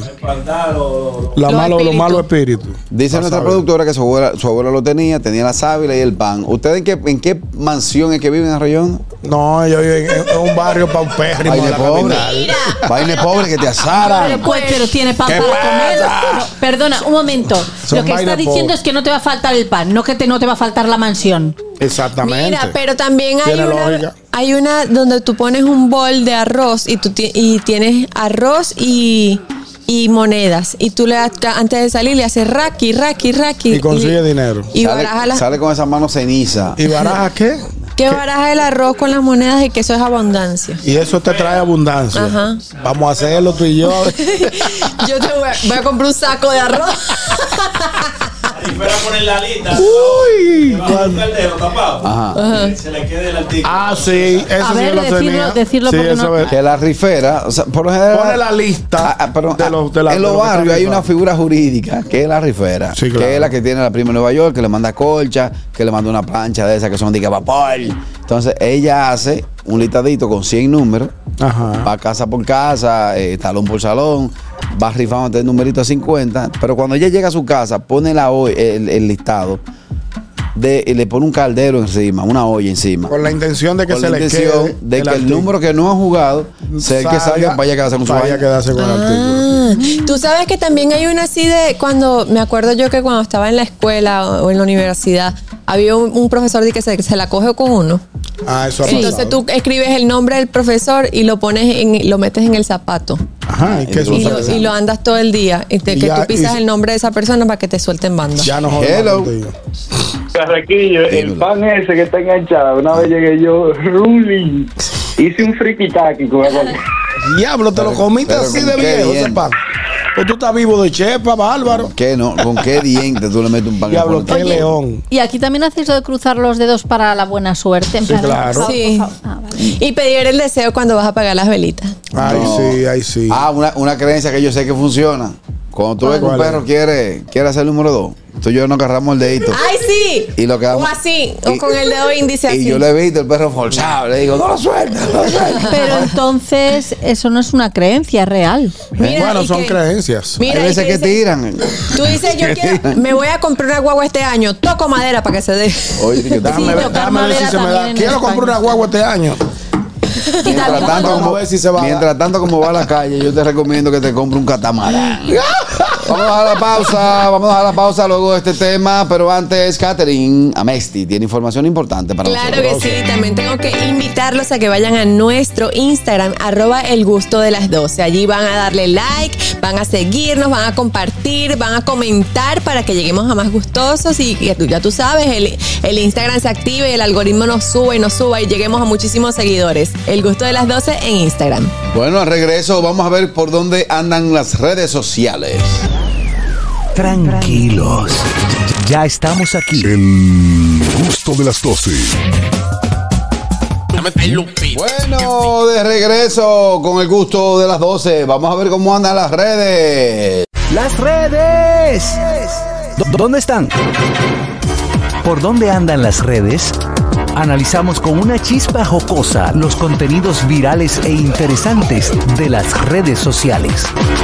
La Los malo, los espíritus. malos espíritus. Dice La nuestra sábila. productora que su abuela, su abuelo lo tenía, tenía la sábila y el pan. ¿Ustedes en qué, en qué mansión es que viven en Arroyón? No, yo vivo en, en un barrio paupérrimo de Vaina la pobre. capital. Vaina pobre que te Pero, asaran. pues, pero tiene pan ¿Qué para comer. pasa? No, perdona, un momento. Son Lo que está vainas diciendo pobres. es que no te va a faltar el pan, no que te, no te va a faltar la mansión. Exactamente. Mira, pero también hay Tiene una, lógica. hay una donde tú pones un bol de arroz y tú ti- y tienes arroz y, y monedas y tú le das, ca- antes de salir le haces raki, raki, raki Y consigue dinero. y sale, baraja la, sale con esa mano ceniza. ¿Y baraja qué? que baraja el arroz con las monedas y que eso es abundancia. Y eso te trae abundancia. Ajá. Vamos a hacerlo tú y yo. Yo te voy a, voy a comprar un saco de arroz. Y fuera a poner la lista. Uy, debajo de un caldero tapado. Ajá. Se le quede el artículo. Ah, sí, eso A sí ver, yo lo decirlo- tenía. decirlo sí, porque eso no- es. Que la rifera, o sea, por lo general. Pone la lista Ah, ah, pero, de los- de la- en de los lo que barrios está hay una rifando. figura jurídica que es la rifera, Sí, claro. que es la que tiene la prima en Nueva York, que le manda colcha, que le manda una plancha de esas que son de que vapor. Entonces ella hace un listadito con cien números, Ajá. va casa por casa, eh, talón por salón, va rifando el numerito a cincuenta, pero cuando ella llega a su casa, pone la, ho- el, el listado de, le pone un caldero encima, una olla encima. Con la intención de que con se la le intención quede de el que el artículo. número que no ha jugado sea el que salga, vaya a quedarse con su vaya a vaina. quedarse con el artículo. Ah, tú sabes que también hay una así de cuando, me acuerdo yo que cuando estaba en la escuela o en la universidad, había un, un profesor de que se, se la coge con uno. Ah, eso ha Entonces pasado. tú escribes el nombre del profesor y lo pones en, lo metes en el zapato. Ajá, ¿y qué Y lo, sucede? y lo andas todo el día. Y te- Y que ya- tú pisas y- el nombre de esa persona para que te suelten banda. Ya no jodas Hello. contigo. Carraquillo, el pan ese que está enganchado. Una vez llegué yo, ruling. Hice un friki-taki con el Diablo, te lo comiste pero así ¿con de qué viejo ese diente? pan. Pues tú estás vivo de chepa, bárbaro. ¿Qué no? ¿Con qué diente tú le metes un pan? Diablo, por qué el- león. Y aquí también hacéis lo de cruzar los dedos para la buena suerte. En Sí, plan, claro. por favor, Sí. por favor. Ah, vale. Y pedir el deseo cuando vas a apagar las velitas. Ay, No. sí, ay, sí. Ah, una, una creencia que yo sé que funciona. Cuando tú ves que un ¿Cuál es? perro quiere, quiere hacer el número dos, tú y yo nos agarramos el dedito. ¡Ay, sí! Y lo que O damos- así, y- o con el dedo índice así. Y yo le he visto el perro forzado. Le digo, no lo suelta, no lo suelta. Pero entonces eso no es una creencia es real. Mira, bueno, y son que- creencias. Mira, Hay y veces que dice- tiran. Tú dices, yo quiero, me voy a comprar una guagua este año, toco madera para que se dé. Oye, que Déjame, Sí, ver, tocar déjame ver si madera se me da. también en Quiero España. comprar una guagua este año. mientras, también tanto, vamos como, a ver si se va a dar. mientras tanto, como va a la calle, yo te recomiendo que te compre un catamarán. Vamos a dejar la pausa, vamos a dejar la pausa luego de este tema, pero antes, Catherine Amesti tiene información importante para Claro nosotros. que sí, también tengo que invitarlos a que vayan a nuestro Instagram, arroba el gusto de las doce. Allí van a darle like, van a seguirnos, van a compartir, van a comentar para que lleguemos a más gustosos y que tú, ya tú sabes, el, el Instagram se active y el algoritmo nos suba y nos suba y lleguemos a muchísimos seguidores. El gusto de las doce en Instagram. Bueno, al regreso vamos a ver por dónde andan las redes sociales. Tranquilos, ya estamos aquí. El gusto de las doce. Bueno, de regreso con el gusto de las doce. Vamos a ver cómo andan las redes. Las redes. ¿Dó- ¿Dónde están? ¿Por dónde andan las redes? Analizamos con una chispa jocosa los contenidos virales e interesantes de las redes sociales.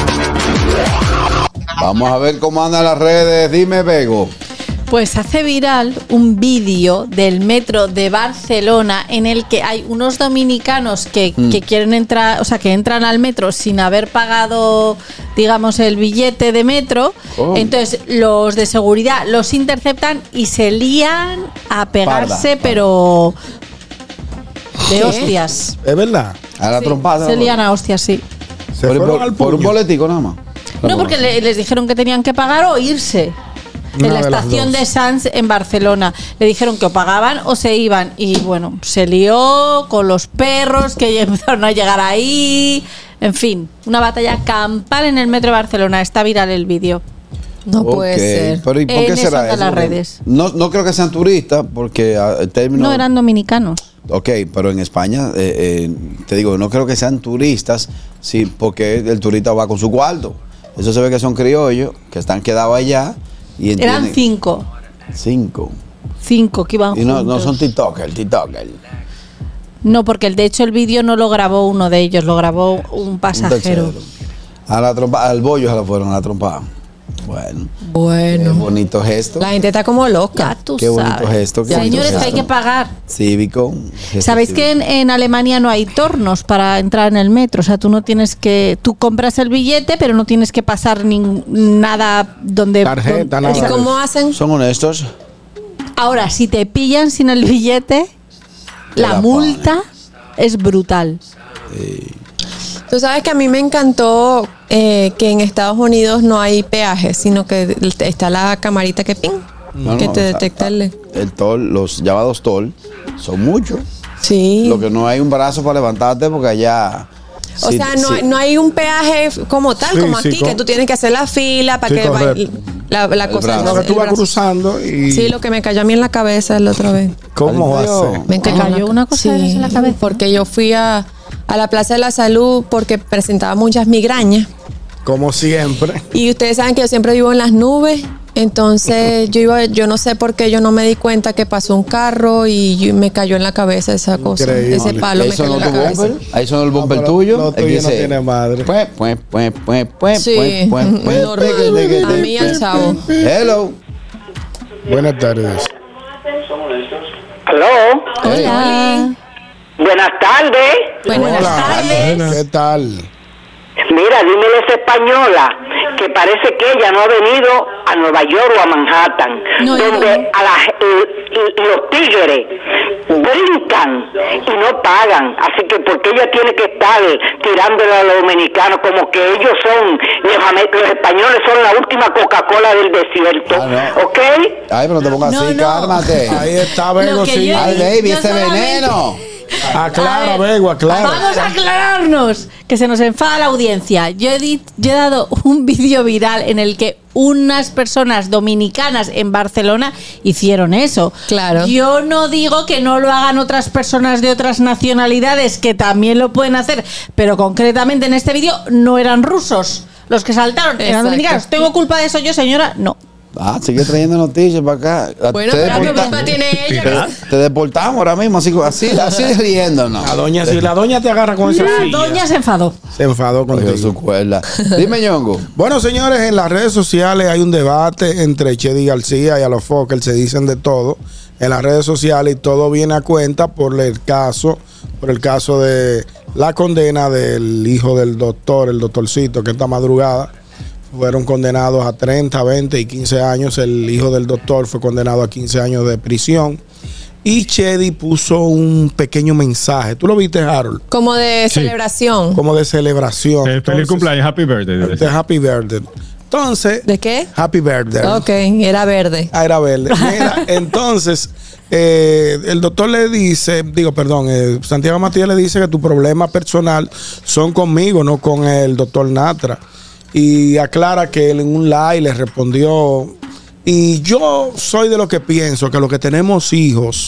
Vamos a ver cómo andan las redes. Dime, Bego. Pues hace viral un vídeo del metro de Barcelona en el que hay unos dominicanos que, Mm. que quieren entrar, o sea, que entran al metro sin haber pagado, digamos, el billete de metro. Oh. Entonces los de seguridad los interceptan y se lían a pegarse, Parda, parda. pero de ¿Qué? hostias. Es verdad. A la Sí, trompada. se lían a hostias, sí. Se Por, fueron por- al por un puño. boletico nada más. No, porque le- les dijeron que tenían que pagar o irse. Una En la de las estación dos. de Sants en Barcelona. Le dijeron que o pagaban o se iban. Y bueno, se lió con los perros que empezaron a llegar ahí. En fin, una batalla campal en el metro de Barcelona. Está viral el vídeo. No puede Ok, ser. Pero ¿y por En qué eso será andan eso? las redes. No, no creo que sean turistas, porque ah, el término. No eran dominicanos. Ok, pero en España, eh, eh, te digo, no creo que sean turistas, sí, porque el turista va con su cuarto. Eso se ve que son criollos, que están quedados allá. Y Eran entienden- cinco. Cinco. Cinco que iban Y no, no juntos. son TikTokers, TikTokers. No, porque el- de hecho el vídeo no lo grabó uno de ellos, lo grabó un Un pasajero. tercero. A la trompa, al bollo se la fueron a la trompada. Bueno, qué Bueno. bonito gesto. La gente está como loca. Tú Qué bonito sabes. gesto. Qué bonito Señores, que hay gesto. que pagar. Cívico. gesto ¿Sabéis cívico. que en, en Alemania no hay tornos para entrar en el metro? O sea, tú no tienes que... Tú compras el billete, pero no tienes que pasar nin- nada donde... Tarjeta, donde- nada. ¿Y Claro. cómo hacen? ¿Son honestos? Ahora, si te pillan sin el billete, Te la la multa es brutal. Tú sabes que a mí me encantó eh, que en Estados Unidos no hay peajes, sino que está la camarita que ping, No, que no, te o sea, detecta el... El toll, los llamados toll, son muchos. Sí. Lo que no hay un brazo para levantarte porque allá... O sí, sea, no, sí. hay- no hay un peaje como tal, Sí, como sí, aquí, con- que tú tienes que hacer la fila para Sí, que vaya- correcto. la, la cosa... brazo. No, que tú el vas brazo. cruzando y. Sí, lo que me cayó a mí en la cabeza la otra vez. ¿Cómo Ay, Dios. hace? Me ¿Te cayó, cayó una cosa de esas en la cabeza? Porque yo fui a, a la Plaza de la Salud porque presentaba muchas migrañas. Como siempre. Y ustedes saben que yo siempre vivo en las nubes. Entonces yo iba, yo no sé por qué yo no me di cuenta que pasó un carro y yo- me cayó en la cabeza esa cosa. Increíble. Ese palo Ahí me cayó sonó en la tu cabeza. bumper. Ahí sonó el bumper pero tuyo. lo el que tuyo no dice, tiene madre. Pues, pues, pues, pues, pues, Sí, pues, pues, pues, normal. teque, teque, A mí y al teque. chavo. Hello. Buenas tardes. ¿Aló? Hola. Buenas tardes. Buenas tardes. ¿Qué tal? Mira, dímele a esa española que parece que ella no ha venido a Nueva York o a Manhattan, No, donde no. a las, eh, eh, los tigres brincan y no pagan. Así que porque ella tiene que estar tirándole a los dominicanos como que ellos son, los, ame- los españoles son la última Coca-Cola del desierto. Ah, no. ¿Ok? Ay, pero no te pongas No, así, no. cálmate. Ahí está, Bego, Lo que sí. yo- Ay, baby, Yo ese solamente- veneno. Aclara, Bego, aclara. Vamos a aclararnos, que se nos enfada la audiencia. Yo he, di- yo he dado un vídeo viral en el que unas personas dominicanas en Barcelona hicieron eso. Claro. Yo no digo que no lo hagan otras personas de otras nacionalidades, que también lo pueden hacer, pero concretamente en este vídeo no eran rusos los que saltaron, eran Exacto. dominicanos. ¿Tengo culpa de eso yo, señora? No. Ah, sigue trayendo noticias para acá. Bueno, te, pero ¿qué deporta- culpa tiene ella? te, te deportamos ahora mismo, así, así, así riéndonos. La doña, si la doña te agarra con esa La silla, doña se enfadó. se enfadó Cogió contigo. su cuerda. Dime, Ñongo. Bueno, señores, en las redes sociales hay un debate entre Chedi García y Alofoque, se dicen de todo en las redes sociales y todo viene a cuenta por el caso, por el caso de la condena del hijo del doctor, el doctorcito, que esta madrugada fueron condenados a treinta, veinte y quince años. El hijo del doctor fue condenado a quince años de prisión. Y Chedi puso un pequeño mensaje. ¿Tú lo viste, Harold? Como de Sí. celebración. Como de celebración. Eh, feliz Entonces, cumpleaños, happy birthday. debe de ser. Happy Birthday. Entonces, ¿De qué? Happy Birthday. Ok, era verde. Ah, era verde. Mira, entonces, eh, el doctor le dice, digo, perdón, eh, Santiago Matías le dice que tu problema personal son conmigo, no con el doctor Natra. Y aclara que él en un live le respondió. Y yo soy de lo que pienso que los que tenemos hijos,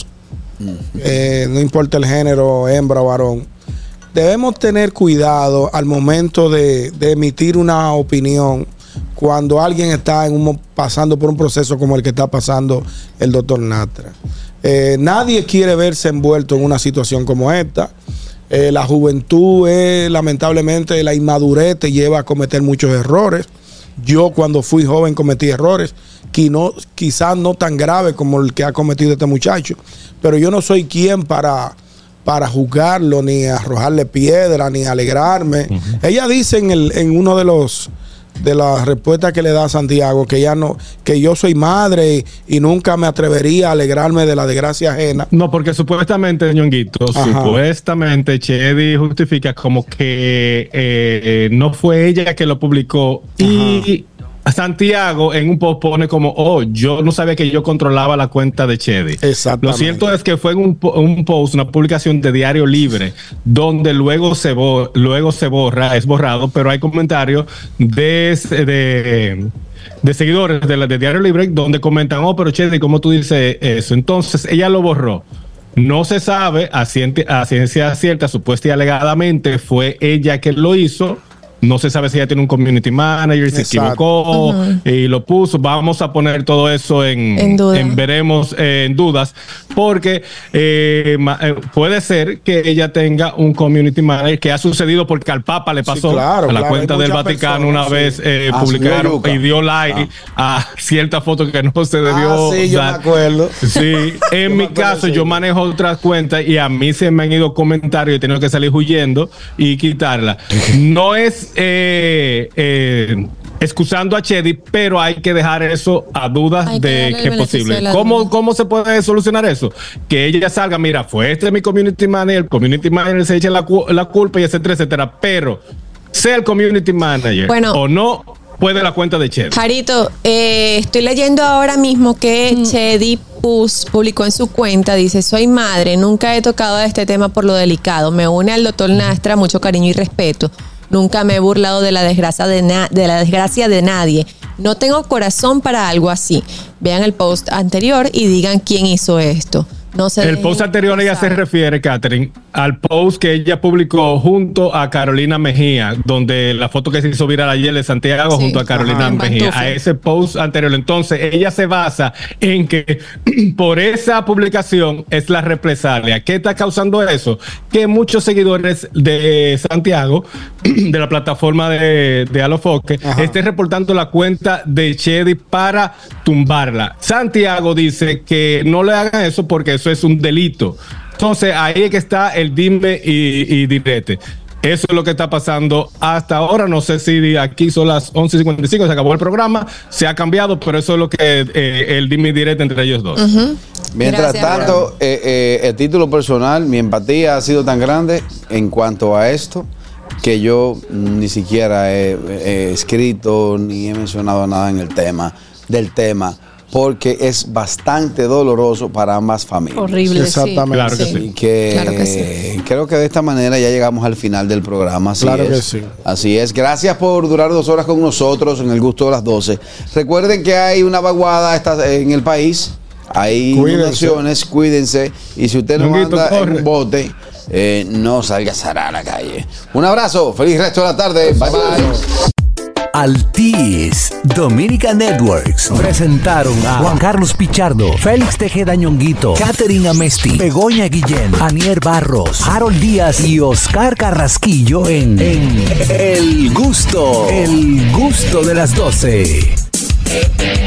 eh, no importa el género, hembra o varón, debemos tener cuidado al momento de, de emitir una opinión cuando alguien está en un, pasando por un proceso como el que está pasando el doctor Natra. Eh, nadie quiere verse envuelto en una situación como esta. Eh, la juventud, es, lamentablemente, la inmadurez te lleva a cometer muchos errores. Yo cuando fui joven cometí errores, que no, quizás no tan graves como el que ha cometido este muchacho, pero yo no soy quien para, para juzgarlo, ni arrojarle piedra, ni alegrarme. Uh-huh. Ella dice en, el, en uno de los de las respuestas que le da a Santiago que ya no, que yo soy madre y, y nunca me atrevería a alegrarme de la desgracia ajena. No, porque supuestamente, Ñonguito, supuestamente Chedi justifica como que eh, no fue ella que lo publicó. Ajá. Y Santiago en un post pone como, oh, yo no sabía que yo controlaba la cuenta de Chedi. Exactamente. Lo cierto es que fue en un, un post, una publicación de Diario Libre, donde luego se, bo luego se borra, es borrado, pero hay comentarios de, de, de seguidores de, la, de Diario Libre donde comentan, oh, pero Chedi, ¿cómo tú dices eso? Entonces ella lo borró. No se sabe a, a ciencia cierta, supuesta y alegadamente fue ella que lo hizo. No se sabe si ella tiene un community manager, se equivocó uh-huh. y lo puso. Vamos a poner todo eso en, en, duda. en veremos eh, en dudas, porque eh, puede ser que ella tenga un community manager, que ha sucedido porque al Papa le pasó, sí, claro, a la claro, cuenta del Vaticano personas, una sí. vez eh, ah, publicaron y dio like ah. a cierta foto que no se debió ah, sí, yo dar. me acuerdo. Sí, en mi caso, sí. yo manejo otras cuentas y a mí se me han ido comentarios y he tenido que salir huyendo y quitarla. No es Eh, eh, excusando a Chedi, pero hay que dejar eso a dudas hay de que, que es posible. ¿Cómo, ¿Cómo se puede solucionar eso? Que ella salga, mira, fue este mi community manager, el community manager se echa la, la culpa y etcétera, etcétera, pero sea el community manager bueno, o no, puede la cuenta de Chedi. Jarito, eh, estoy leyendo ahora mismo que mm. Chedi Pus publicó en su cuenta, dice, soy madre, nunca he tocado este tema por lo delicado, me une al doctor Nastra, mucho cariño y respeto. Nunca me he burlado de la desgracia de, na de la desgracia de nadie. No tengo corazón para algo así. Vean el post anterior y digan quién hizo esto. No se El dejen post anterior ella se usar. refiere, Catherine, al post que ella publicó junto a Carolina Mejía, donde la foto que se hizo viral ayer de Santiago Sí. junto a Carolina Ajá. Mejía, Pantufla. a ese post anterior. Entonces, ella se basa en que por esa publicación es la represalia. ¿Qué está causando eso? Que muchos seguidores de Santiago, de la plataforma de, de Alofoque, Ajá. estén reportando la cuenta de Chedi para tumbarla. Santiago dice que no le hagan eso porque eso es un delito. Entonces ahí es que está el dime y, y direte. Eso es lo que está pasando hasta ahora. No sé si aquí son las once y cincuenta y cinco, se acabó el programa, se ha cambiado, pero eso es lo que eh, el dime y direte entre ellos dos. Ujú. Mientras Gracias, tanto, eh, eh, el título personal, mi empatía ha sido tan grande en cuanto a esto que yo ni siquiera he, he escrito ni he mencionado nada en el tema, del tema, porque es bastante doloroso para ambas familias. Horrible, Exactamente. Claro que sí. sí. Y que, Claro que sí. creo que de esta manera ya llegamos al final del programa. Así Claro es. que sí. Así es. Gracias por durar dos horas con nosotros en el gusto de las doce. Recuerden que hay una vaguada esta- en el país. Hay Cuídense. inundaciones, cuídense. Y si usted no Ñonguito, anda en corre. un bote, eh, no salga a zarar a la calle. Un abrazo. Feliz resto de la tarde. Bye bye. Altis Dominica Networks presentaron a Juan Carlos Pichardo, Félix Tejeda Ñonguito, Catherine Amesti, Begoña Guillén, Anier Barros, Harold Díaz y Oscar Carrasquillo en, en El Gusto, El Gusto de las doce.